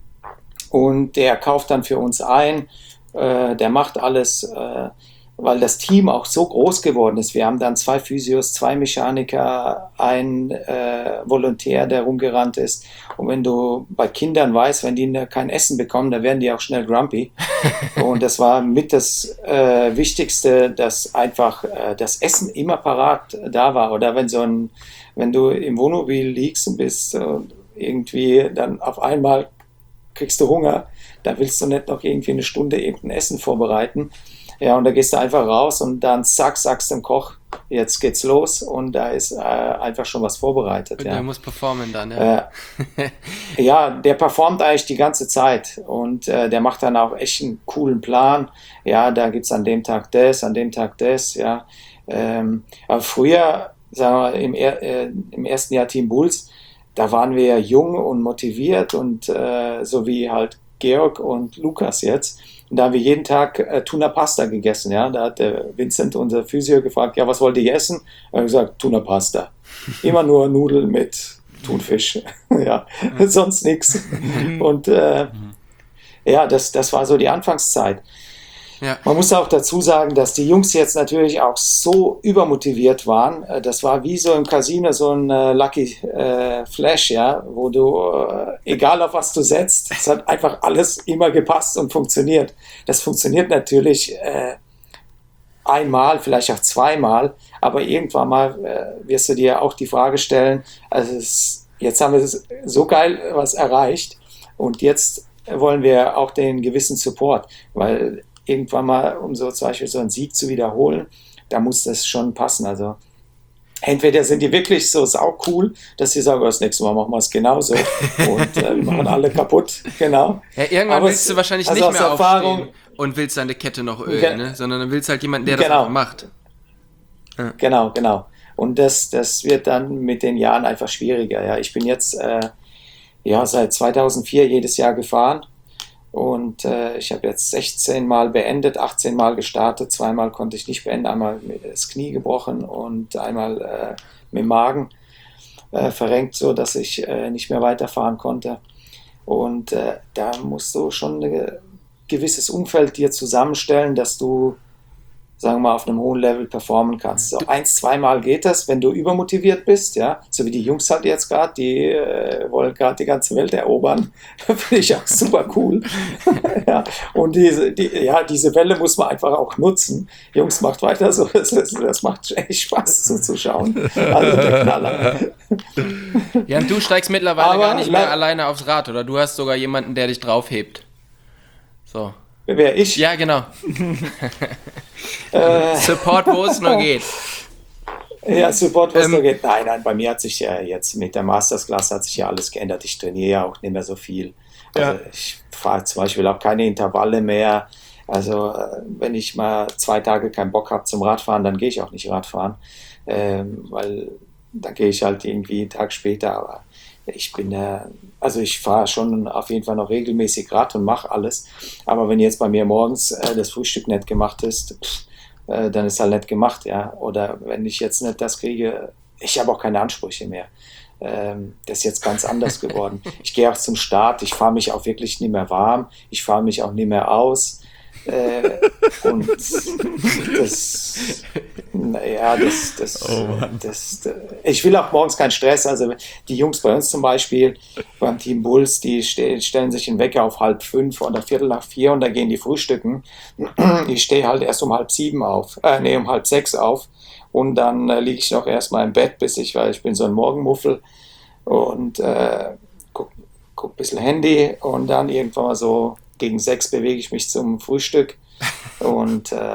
und der kauft dann für uns ein, äh, der macht alles, äh, weil das Team auch so groß geworden ist. Wir haben dann zwei Physios, zwei Mechaniker, ein äh, Volontär, der rumgerannt ist. Und wenn du bei Kindern weißt, wenn die kein Essen bekommen, dann werden die auch schnell grumpy. Und das war mit das äh, Wichtigste, dass einfach äh, das Essen immer parat da war. Oder wenn so ein, wenn du im Wohnmobil liegst und bist äh, irgendwie dann auf einmal kriegst du Hunger, da willst du nicht noch irgendwie eine Stunde irgendein Essen vorbereiten. Ja, und da gehst du einfach raus und dann zack, sagst dem Koch, jetzt geht's los und da ist äh, einfach schon was vorbereitet. Und ja. der muss performen dann, ja. Äh, ja, der performt eigentlich die ganze Zeit und äh, der macht dann auch echt einen coolen Plan. Ja, da gibt's an dem Tag das, an dem Tag das, ja. Ähm, aber früher, sagen wir, im, äh, im ersten Jahr Team Bulls, da waren wir jung und motiviert und äh, so wie halt Georg und Lukas jetzt. Und da haben wir jeden Tag äh, Tuna Pasta gegessen. Ja? Da hat der Vincent, unser Physio, gefragt, ja, was wollt ihr essen? Er hat gesagt, Tuna Pasta. Immer nur Nudeln mit Thunfisch. ja, sonst nichts. Und äh, ja, das, das war so die Anfangszeit. Ja. Man muss auch dazu sagen, dass die Jungs jetzt natürlich auch so übermotiviert waren. Das war wie so im Casino so ein äh, Lucky äh, Flash, ja, wo du, äh, egal auf was du setzt, es hat einfach alles immer gepasst und funktioniert. Das funktioniert natürlich äh, einmal, vielleicht auch zweimal, aber irgendwann mal äh, wirst du dir auch die Frage stellen, also es, jetzt haben wir so geil was erreicht und jetzt wollen wir auch den gewissen Support, weil irgendwann mal, um so zum Beispiel so einen Sieg zu wiederholen, da muss das schon passen. Also entweder sind die wirklich so sau cool, dass sie sagen, das nächste Mal machen wir es genauso und äh, wir machen alle kaputt, genau. Ja, irgendwann Aber willst es, du wahrscheinlich also nicht mehr Erfahrung, aufstehen und willst deine Kette noch ölen, Ge- ne? Sondern dann willst halt jemanden, der das Genau. auch macht. Ja. Genau, genau. Und das, das wird dann mit den Jahren einfach schwieriger. Ja. Ich bin jetzt äh, ja, seit zweitausendvier jedes Jahr gefahren. Und äh, ich habe jetzt sechzehn Mal beendet, achtzehn Mal gestartet, zweimal konnte ich nicht beenden, einmal das Knie gebrochen und einmal äh, mit dem Magen äh, verrenkt, so dass ich äh, nicht mehr weiterfahren konnte. Und äh, da musst du schon ein gewisses Umfeld dir zusammenstellen, dass du, sagen wir mal, auf einem hohen Level performen kannst. So eins, zweimal geht das, wenn du übermotiviert bist, ja, so wie die Jungs halt jetzt gerade, die äh, wollen gerade die ganze Welt erobern. Finde ich auch super cool. Ja, und diese, die, ja, diese Welle muss man einfach auch nutzen. Jungs, macht weiter so, das, das macht echt Spaß zuzuschauen. Also der Knaller. Ja, und du steigst mittlerweile Aber gar nicht mehr la- alleine aufs Rad, oder? Du hast sogar jemanden, der dich draufhebt. So. Wer ich? Ja, genau. Äh, Support, wo es nur geht. Ja, Support, was Ähm, da geht. Nein, nein, bei mir hat sich ja jetzt mit der Masterclass hat sich ja alles geändert. Ich trainiere ja auch nicht mehr so viel. Also Ja. ich fahre zum Beispiel auch keine Intervalle mehr. Also äh, wenn ich mal zwei Tage keinen Bock habe zum Radfahren, dann gehe ich auch nicht Radfahren. Ähm, weil dann gehe ich halt irgendwie einen Tag später. Aber ich bin äh, also ich fahre schon auf jeden Fall noch regelmäßig Rad und mache alles. Aber wenn jetzt bei mir morgens äh, das Frühstück nicht gemacht ist, pff, äh, dann ist halt nicht gemacht, ja. Oder wenn ich jetzt nicht das kriege, ich habe auch keine Ansprüche mehr. Ähm, das ist jetzt ganz anders geworden. Ich gehe auch zum Start, ich fahre mich auch wirklich nicht mehr warm, ich fahre mich auch nicht mehr aus. Äh, und das, naja, das, das, Oh Mann. das, das, ich will auch morgens keinen Stress. Also die Jungs bei uns zum Beispiel, beim Team Bulls, die ste stellen sich einen Wecker auf halb fünf oder viertel nach vier und da gehen die frühstücken. Ich stehe halt erst um halb sieben auf, äh, nee, um halb sechs auf und dann äh, liege ich noch erstmal im Bett, bis ich, weil ich bin so ein Morgenmuffel und äh, guck, guck ein bisschen Handy und dann irgendwann mal so gegen sechs bewege ich mich zum Frühstück und äh,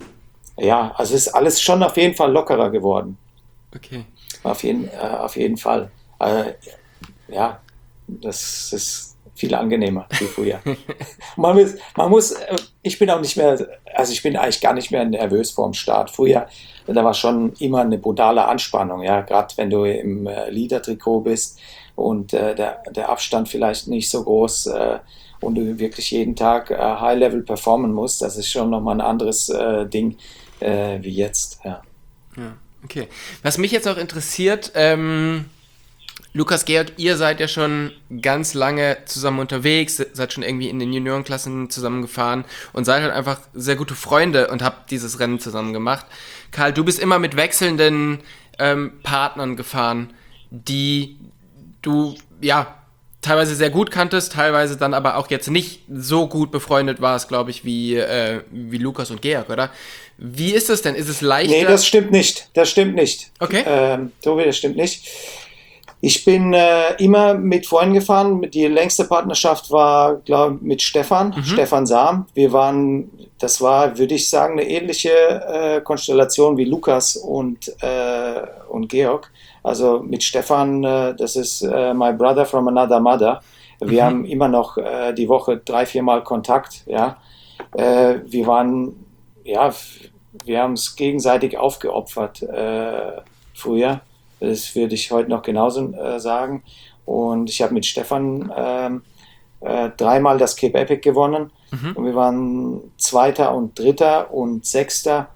ja, also ist alles schon auf jeden Fall lockerer geworden. Okay. Auf jeden, äh, auf jeden Fall. Äh, ja, das ist viel angenehmer wie früher. man muss, man muss, äh, ich bin auch nicht mehr, also ich bin eigentlich gar nicht mehr nervös vorm Start. Früher, da war schon immer eine brutale Anspannung, ja, gerade wenn du im äh, Leader-Trikot bist und äh, der, der Abstand vielleicht nicht so groß äh, und du wirklich jeden Tag äh, High-Level performen musst, das ist schon nochmal ein anderes äh, Ding äh, wie jetzt, ja. Ja, okay. Was mich jetzt auch interessiert, ähm, Lukas, Georg, ihr seid ja schon ganz lange zusammen unterwegs, seid schon irgendwie in den Juniorenklassen zusammengefahren und seid halt einfach sehr gute Freunde und habt dieses Rennen zusammen gemacht. Karl, du bist immer mit wechselnden ähm, Partnern gefahren, die du, ja, teilweise sehr gut kanntest, teilweise dann aber auch jetzt nicht so gut befreundet warst, glaube ich, wie, äh, wie Lukas und Georg, oder? Wie ist es denn? Ist es leichter? Nee, das stimmt nicht. Das stimmt nicht. Okay. Ähm, Tobi, das stimmt nicht. Ich bin äh, immer mit Freunden gefahren. Die längste Partnerschaft war, glaube ich, mit Stefan, Mhm. Stefan Sam. Wir waren, das war, würde ich sagen, eine ähnliche äh, Konstellation wie Lukas und, äh, und Georg. Also mit Stefan, äh, das ist äh, my brother from another mother. Wir Mhm. haben immer noch äh, die Woche drei, viermal Kontakt. Ja, äh, wir waren, ja, wir haben es gegenseitig aufgeopfert äh, früher. Das würde ich heute noch genauso äh, sagen. Und ich habe mit Stefan ähm, äh, dreimal das Cape Epic gewonnen. Mhm. Und wir waren Zweiter und Dritter und Sechster.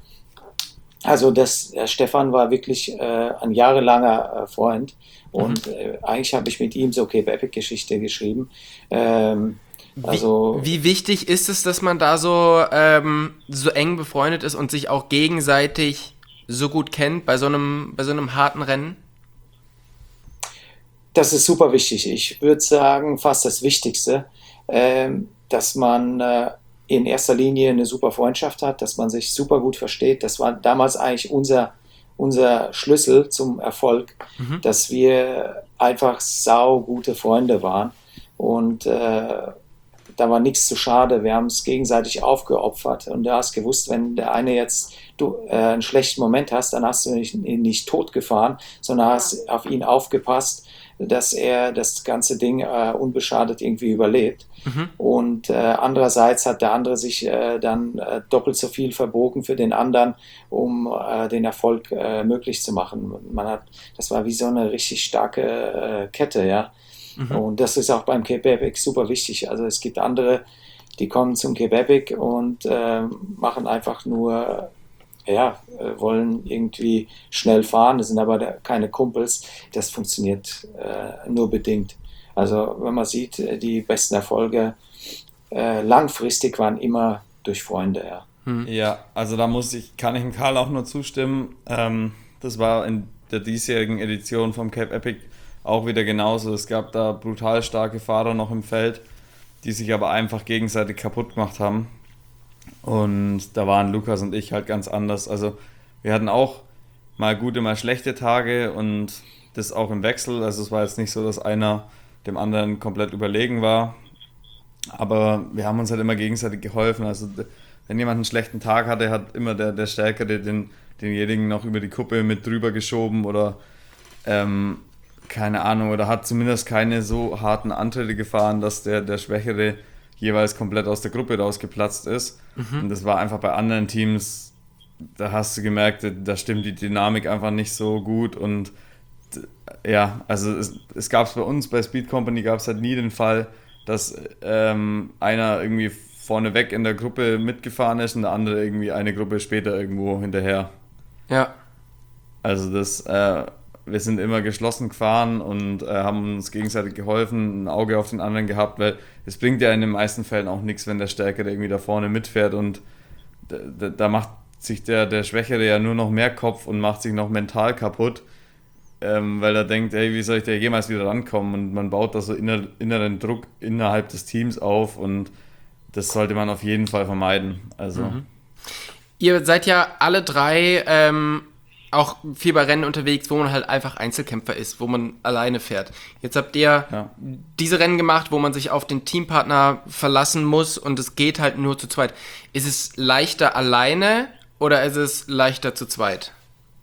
Also das, der Stefan war wirklich äh, ein jahrelanger äh, Freund. Und äh, eigentlich habe ich mit ihm so Cape Epic Geschichte geschrieben. Ähm, also wie, wie wichtig ist es, dass man da so, ähm, so eng befreundet ist und sich auch gegenseitig so gut kennt bei so einem, bei so einem harten Rennen? Das ist super wichtig. Ich würde sagen, fast das Wichtigste, ähm, dass man äh, in erster Linie eine super Freundschaft hat, dass man sich super gut versteht. Das war damals eigentlich unser, unser Schlüssel zum Erfolg, Mhm. dass wir einfach sau gute Freunde waren. Und äh, da war nichts zu schade. Wir haben es gegenseitig aufgeopfert. Und du hast gewusst, wenn der eine jetzt du äh, einen schlechten Moment hast, dann hast du nicht, ihn nicht tot gefahren, sondern hast auf ihn aufgepasst, dass er das ganze Ding äh, unbeschadet irgendwie überlebt. Mhm. Und äh, andererseits hat der andere sich äh, dann äh, doppelt so viel verbogen für den anderen, um äh, den Erfolg äh, möglich zu machen. Man hat, das war wie so eine richtig starke äh, Kette, ja. Mhm. Und das ist auch beim Cape Epic super wichtig. Also es gibt andere, die kommen zum Cape Epic und äh, machen einfach nur, ja, äh, wollen irgendwie schnell fahren. Das sind aber der, keine Kumpels. Das funktioniert äh, nur bedingt. Also wenn man sieht, äh, die besten Erfolge äh, langfristig waren immer durch Freunde, ja. Hm. Ja, also da muss ich, kann ich dem Karl auch nur zustimmen. Ähm, das war in der diesjährigen Edition vom Cape Epic auch wieder genauso. Es gab da brutal starke Fahrer noch im Feld, die sich aber einfach gegenseitig kaputt gemacht haben. Und da waren Lukas und ich halt ganz anders. Also wir hatten auch mal gute, mal schlechte Tage und das auch im Wechsel. Also es war jetzt nicht so, dass einer dem anderen komplett überlegen war. Aber wir haben uns halt immer gegenseitig geholfen. Also wenn jemand einen schlechten Tag hatte, hat immer der, der Stärkere den, denjenigen noch über die Kuppe mit drüber geschoben oder ähm, keine Ahnung, oder hat zumindest keine so harten Antritte gefahren, dass der, der Schwächere jeweils komplett aus der Gruppe rausgeplatzt ist. Mhm. Und das war einfach bei anderen Teams, da hast du gemerkt, da stimmt die Dynamik einfach nicht so gut. Und ja, also es, es gab es bei uns, bei Speed Company gab es halt nie den Fall, dass ähm, einer irgendwie vorneweg in der Gruppe mitgefahren ist und der andere irgendwie eine Gruppe später irgendwo hinterher. Ja. Also das, äh, wir sind immer geschlossen gefahren und äh, haben uns gegenseitig geholfen, ein Auge auf den anderen gehabt, weil es bringt ja in den meisten Fällen auch nichts, wenn der Stärkere irgendwie da vorne mitfährt und da, da macht sich der, der Schwächere ja nur noch mehr Kopf und macht sich noch mental kaputt, ähm, weil er denkt, hey, wie soll ich da jemals wieder rankommen, und man baut da so inner, inneren Druck innerhalb des Teams auf und das sollte man auf jeden Fall vermeiden. Also. Mhm. Ihr seid ja alle drei ähm, auch viel bei Rennen unterwegs, wo man halt einfach Einzelkämpfer ist, wo man alleine fährt. Jetzt habt ihr ja. diese Rennen gemacht, wo man sich auf den Teampartner verlassen muss und es geht halt nur zu zweit. Ist es leichter alleine oder ist es leichter zu zweit?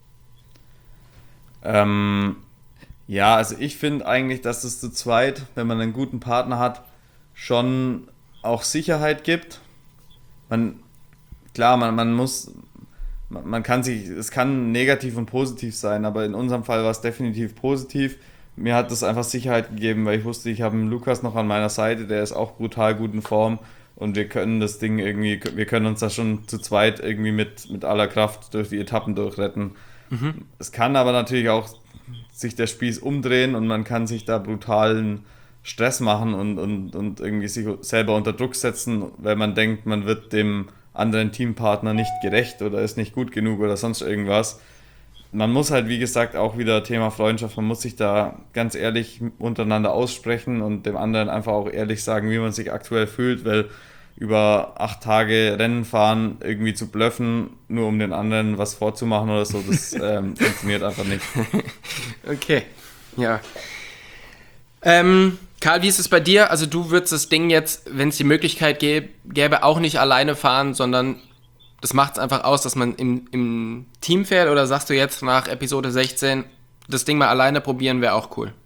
Ähm, ja, also ich finde eigentlich, dass es zu zweit, wenn man einen guten Partner hat, schon auch Sicherheit gibt. Man, klar, man, man muss, man, man kann sich, es kann negativ und positiv sein, aber in unserem Fall war es definitiv positiv. Mir hat das einfach Sicherheit gegeben, weil ich wusste, ich habe einen Lukas noch an meiner Seite, der ist auch brutal gut in Form und wir können das Ding irgendwie, wir können uns da schon zu zweit irgendwie mit, mit aller Kraft durch die Etappen durchretten. Mhm. Es kann aber natürlich auch sich der Spieß umdrehen und man kann sich da brutalen Stress machen und, und, und irgendwie sich selber unter Druck setzen, weil man denkt, man wird dem anderen Teampartner nicht gerecht oder ist nicht gut genug oder sonst irgendwas. Man muss halt, wie gesagt, auch wieder Thema Freundschaft, man muss sich da ganz ehrlich untereinander aussprechen und dem anderen einfach auch ehrlich sagen, wie man sich aktuell fühlt, weil über acht Tage Rennen fahren, irgendwie zu bluffen, nur um den anderen was vorzumachen oder so, das ähm, funktioniert einfach nicht. Okay, ja. Ähm, Karl, wie ist es bei dir? Also du würdest das Ding jetzt, wenn es die Möglichkeit gäbe, gäbe, auch nicht alleine fahren, sondern das macht es einfach aus, dass man im, im Team fährt, oder sagst du jetzt nach Episode sechzehn, das Ding mal alleine probieren wäre auch cool?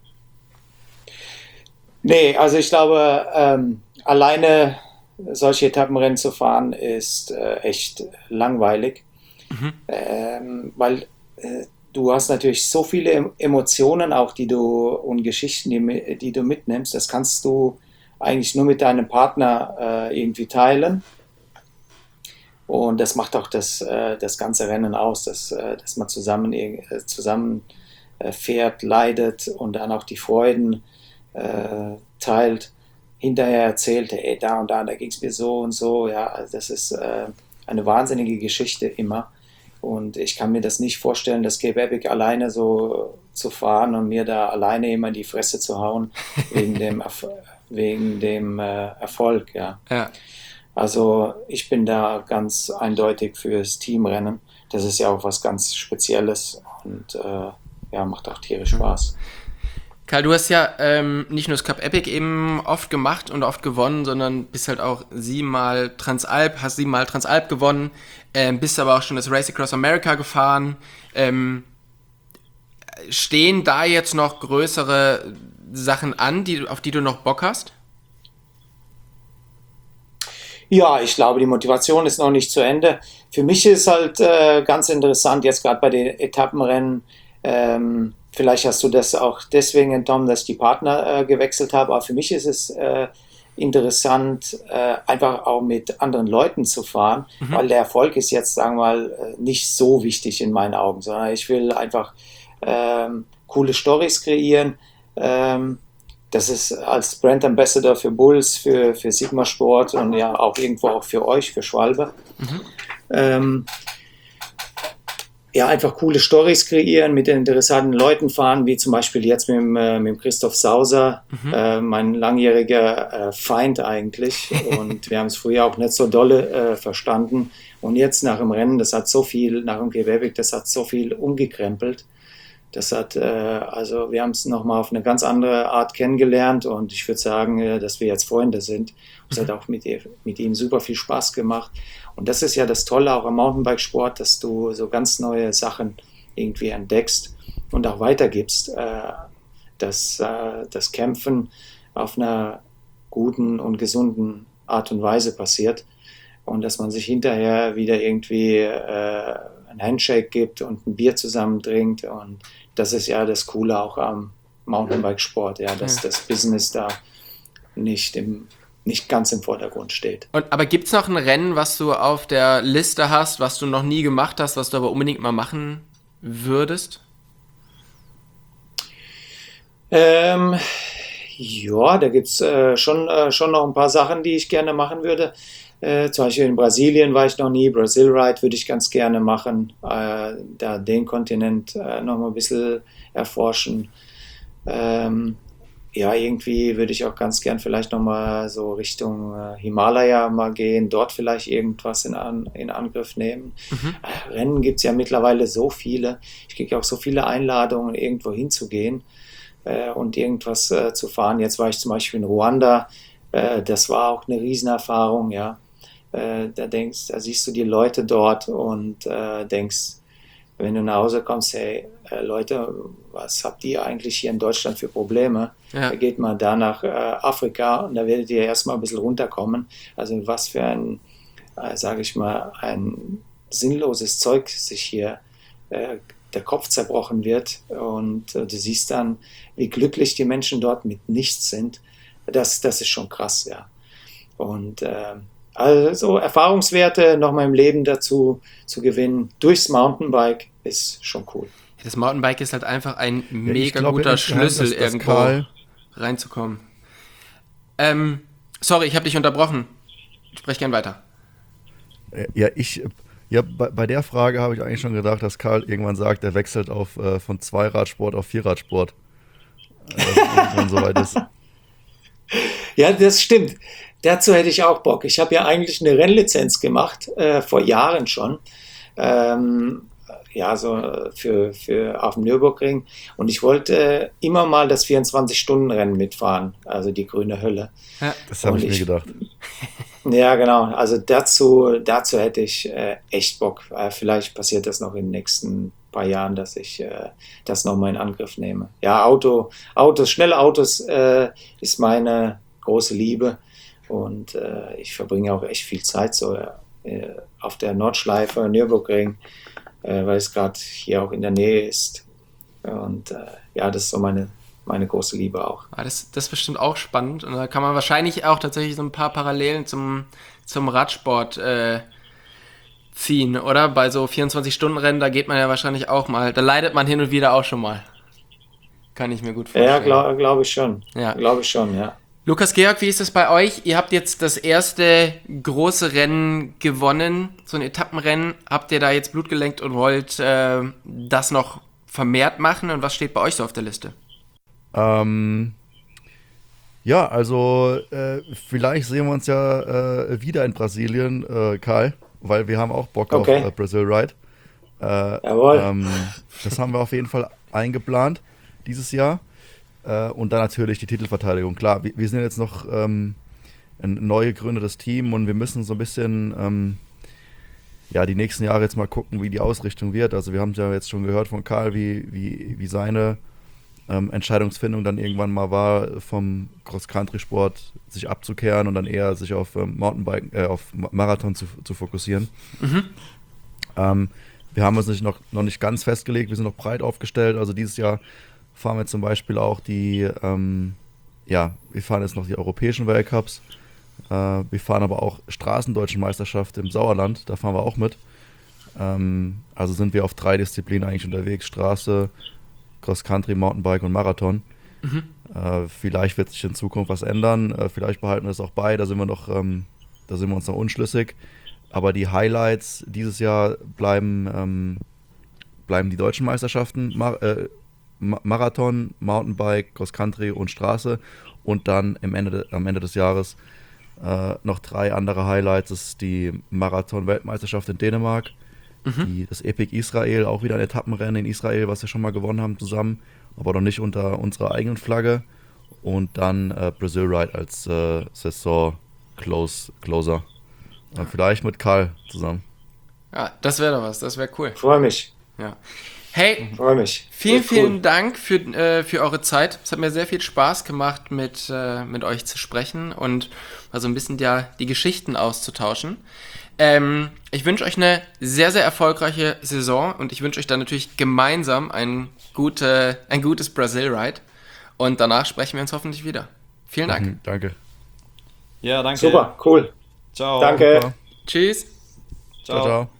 Nee, also ich glaube, ähm, alleine solche Etappenrennen zu fahren ist äh, echt langweilig, mhm. ähm, weil äh, du hast natürlich so viele Emotionen auch, die du und Geschichten, die, die du mitnimmst. Das kannst du eigentlich nur mit deinem Partner äh, irgendwie teilen. Und das macht auch das, äh, das ganze Rennen aus, dass, äh, dass man zusammen, äh, zusammen äh, fährt, leidet und dann auch die Freuden äh, teilt. Hinterher erzählt, ey, da und da, da ging es mir so und so. Ja, also das ist äh, eine wahnsinnige Geschichte immer. Und ich kann mir das nicht vorstellen, das Cape Epic alleine so zu fahren und mir da alleine immer in die Fresse zu hauen, wegen dem, Erf- wegen dem äh, Erfolg. Ja. Ja. Also ich bin da ganz eindeutig fürs Teamrennen. Das ist ja auch was ganz Spezielles und äh, ja, macht auch tierisch Spaß. Karl, du hast ja ähm, nicht nur das Cup Epic eben oft gemacht und oft gewonnen, sondern bist halt auch siebenmal Transalp, hast siebenmal Transalp gewonnen, ähm, bist aber auch schon das Race Across America gefahren. Ähm, stehen da jetzt noch größere Sachen an, die, auf die du noch Bock hast? Ja, ich glaube, die Motivation ist noch nicht zu Ende. Für mich ist halt äh, ganz interessant, jetzt gerade bei den Etappenrennen, ähm, vielleicht hast du das auch deswegen entnommen, dass ich die Partner äh, gewechselt habe, aber für mich ist es äh, interessant, äh, einfach auch mit anderen Leuten zu fahren, mhm. weil der Erfolg ist jetzt, sagen wir mal, nicht so wichtig in meinen Augen, sondern ich will einfach ähm, coole Storys kreieren, ähm, das ist als Brand Ambassador für Bulls, für, für Sigma Sport und ja auch irgendwo auch für euch, für Schwalbe. Mhm. Ähm, ja, einfach coole Storys kreieren, mit den interessanten Leuten fahren, wie zum Beispiel jetzt mit dem, äh, mit dem Christoph Sauser, mhm. äh, mein langjähriger äh, Feind eigentlich. Und wir haben es früher auch nicht so dolle äh, verstanden. Und jetzt nach dem Rennen, das hat so viel, nach dem Quebec, das hat so viel umgekrempelt. Das hat, äh, also wir haben es nochmal auf eine ganz andere Art kennengelernt und ich würde sagen, äh, dass wir jetzt Freunde sind. Es hat auch mit, mit ihm super viel Spaß gemacht. Und das ist ja das Tolle auch am Mountainbikesport, dass du so ganz neue Sachen irgendwie entdeckst und auch weitergibst, äh, dass äh, das Kämpfen auf einer guten und gesunden Art und Weise passiert und dass man sich hinterher wieder irgendwie äh, ein Handshake gibt und ein Bier zusammen trinkt und das ist ja das Coole auch am Mountainbikesport, ja, dass ja. das Business da nicht im nicht ganz im Vordergrund steht. Und, aber gibt es noch ein Rennen, was du auf der Liste hast, was du noch nie gemacht hast, was du aber unbedingt mal machen würdest? Ähm, ja, da gibt es äh, schon, äh, schon noch ein paar Sachen, die ich gerne machen würde. Äh, zum Beispiel in Brasilien war ich noch nie. Brazil Ride würde ich ganz gerne machen. Äh, da den Kontinent äh, noch mal ein bisschen erforschen. Ähm, Ja, irgendwie würde ich auch ganz gern vielleicht nochmal so Richtung äh, Himalaya mal gehen, dort vielleicht irgendwas in, an, in Angriff nehmen. Mhm. Äh, Rennen gibt es ja mittlerweile so viele. Ich kriege auch so viele Einladungen, irgendwo hinzugehen äh, und irgendwas äh, zu fahren. Jetzt war ich zum Beispiel in Ruanda. Äh, das war auch eine Riesenerfahrung, ja. Äh, da denkst, da siehst du die Leute dort und äh, denkst, wenn du nach Hause kommst, hey, äh, Leute, was habt ihr eigentlich hier in Deutschland für Probleme? Ja. Da geht man da nach äh, Afrika und da werdet ihr erstmal ein bisschen runterkommen. Also was für ein, äh, sage ich mal, ein sinnloses Zeug sich hier äh, der Kopf zerbrochen wird. Und äh, du siehst dann, wie glücklich die Menschen dort mit nichts sind. Das, das ist schon krass, ja. Und äh, also Erfahrungswerte nochmal im Leben dazu zu gewinnen durchs Mountainbike ist schon cool. Das Mountainbike ist halt einfach ein ja, mega glaube, guter das, Schlüssel, das, das irgendwo Karl. reinzukommen. Ähm, sorry, ich habe dich unterbrochen. Sprech gern weiter. Ja, ich, ja, bei, bei der Frage habe ich eigentlich schon gedacht, dass Karl irgendwann sagt, er wechselt auf, äh, von Zweiradsport auf Vierradsport. Dass es irgendwann soweit ist. Ja, das stimmt. Dazu hätte ich auch Bock. Ich habe ja eigentlich eine Rennlizenz gemacht, äh, vor Jahren schon. Ähm, ja, so für, für auf dem Nürburgring. Und ich wollte äh, immer mal das vierundzwanzig-Stunden-Rennen mitfahren, also die grüne Hölle. Ja, das habe ich mir gedacht. Ja, genau. Also dazu, dazu hätte ich äh, echt Bock. Äh, vielleicht passiert das noch in den nächsten paar Jahren, dass ich äh, das nochmal in Angriff nehme. Ja, Auto, Autos, schnelle Autos äh, ist meine große Liebe. Und äh, ich verbringe auch echt viel Zeit so äh, auf der Nordschleife, Nürburgring, äh, weil es gerade hier auch in der Nähe ist. Und äh, ja, das ist so meine, meine große Liebe auch. Ah, das, das ist bestimmt auch spannend. Und da kann man wahrscheinlich auch tatsächlich so ein paar Parallelen zum, zum Radsport äh, ziehen, oder? Bei so vierundzwanzig-Stunden-Rennen, da geht man ja wahrscheinlich auch mal, da leidet man hin und wieder auch schon mal. Kann ich mir gut vorstellen. Ja, glaube glaub ich schon. Ja. Glaube ich schon, ja. Lukas, Georg, wie ist das bei euch? Ihr habt jetzt das erste große Rennen gewonnen, so ein Etappenrennen. Habt ihr da jetzt Blut gelenkt und wollt äh, das noch vermehrt machen? Und was steht bei euch so auf der Liste? Ähm, ja, also äh, vielleicht sehen wir uns ja äh, wieder in Brasilien, äh, Karl, weil wir haben auch Bock okay. auf äh, Brazil Ride. Äh, Jawohl. Ähm, das haben wir auf jeden Fall eingeplant dieses Jahr. Äh, und dann natürlich die Titelverteidigung. Klar, wir, wir sind jetzt noch ähm, ein neu gegründetes Team und wir müssen so ein bisschen ähm, ja, die nächsten Jahre jetzt mal gucken, wie die Ausrichtung wird. Also wir haben ja jetzt schon gehört von Karl, wie, wie, wie seine ähm, Entscheidungsfindung dann irgendwann mal war, vom Cross-Country-Sport sich abzukehren und dann eher sich auf ähm, Mountainbike, äh, auf Marathon zu, zu fokussieren. Mhm. Ähm, wir haben uns nicht noch, noch nicht ganz festgelegt, wir sind noch breit aufgestellt. Also dieses Jahr fahren wir zum Beispiel auch die, ähm, ja, wir fahren jetzt noch die europäischen Weltcups. Äh, wir fahren aber auch Straßendeutschen Meisterschaft im Sauerland, da fahren wir auch mit. Ähm, also sind wir auf drei Disziplinen eigentlich unterwegs: Straße, Cross-Country, Mountainbike und Marathon. Mhm. Äh, vielleicht wird sich in Zukunft was ändern, äh, vielleicht behalten wir es auch bei, da sind wir noch, ähm, da sind wir uns noch unschlüssig. Aber die Highlights dieses Jahr bleiben, ähm, bleiben die deutschen Meisterschaften, Mar äh, Ma Marathon, Mountainbike, Cross Country und Straße. Und dann am Ende, am Ende des Jahres äh, noch drei andere Highlights. Das ist die Marathon-Weltmeisterschaft in Dänemark, mhm. die, das Epic Israel, auch wieder ein Etappenrennen in Israel, was wir schon mal gewonnen haben zusammen, aber noch nicht unter unserer eigenen Flagge. Und dann äh, Brazil Ride als äh, Saison-Closer. Äh, vielleicht mit Karl zusammen. Ja, das wäre doch was, das wäre cool. Freue mich. Ja. Hey, Freue mich. vielen, cool. vielen Dank für, äh, für eure Zeit. Es hat mir sehr viel Spaß gemacht, mit, äh, mit euch zu sprechen und mal so ein bisschen ja, die Geschichten auszutauschen. Ähm, ich wünsche euch eine sehr, sehr erfolgreiche Saison und ich wünsche euch dann natürlich gemeinsam ein, gute, ein gutes Brazil-Ride und danach sprechen wir uns hoffentlich wieder. Vielen Dank. Mhm, danke. Ja, danke. Super, cool. Ciao. Danke. Super. Tschüss. Ciao. Ciao, ciao.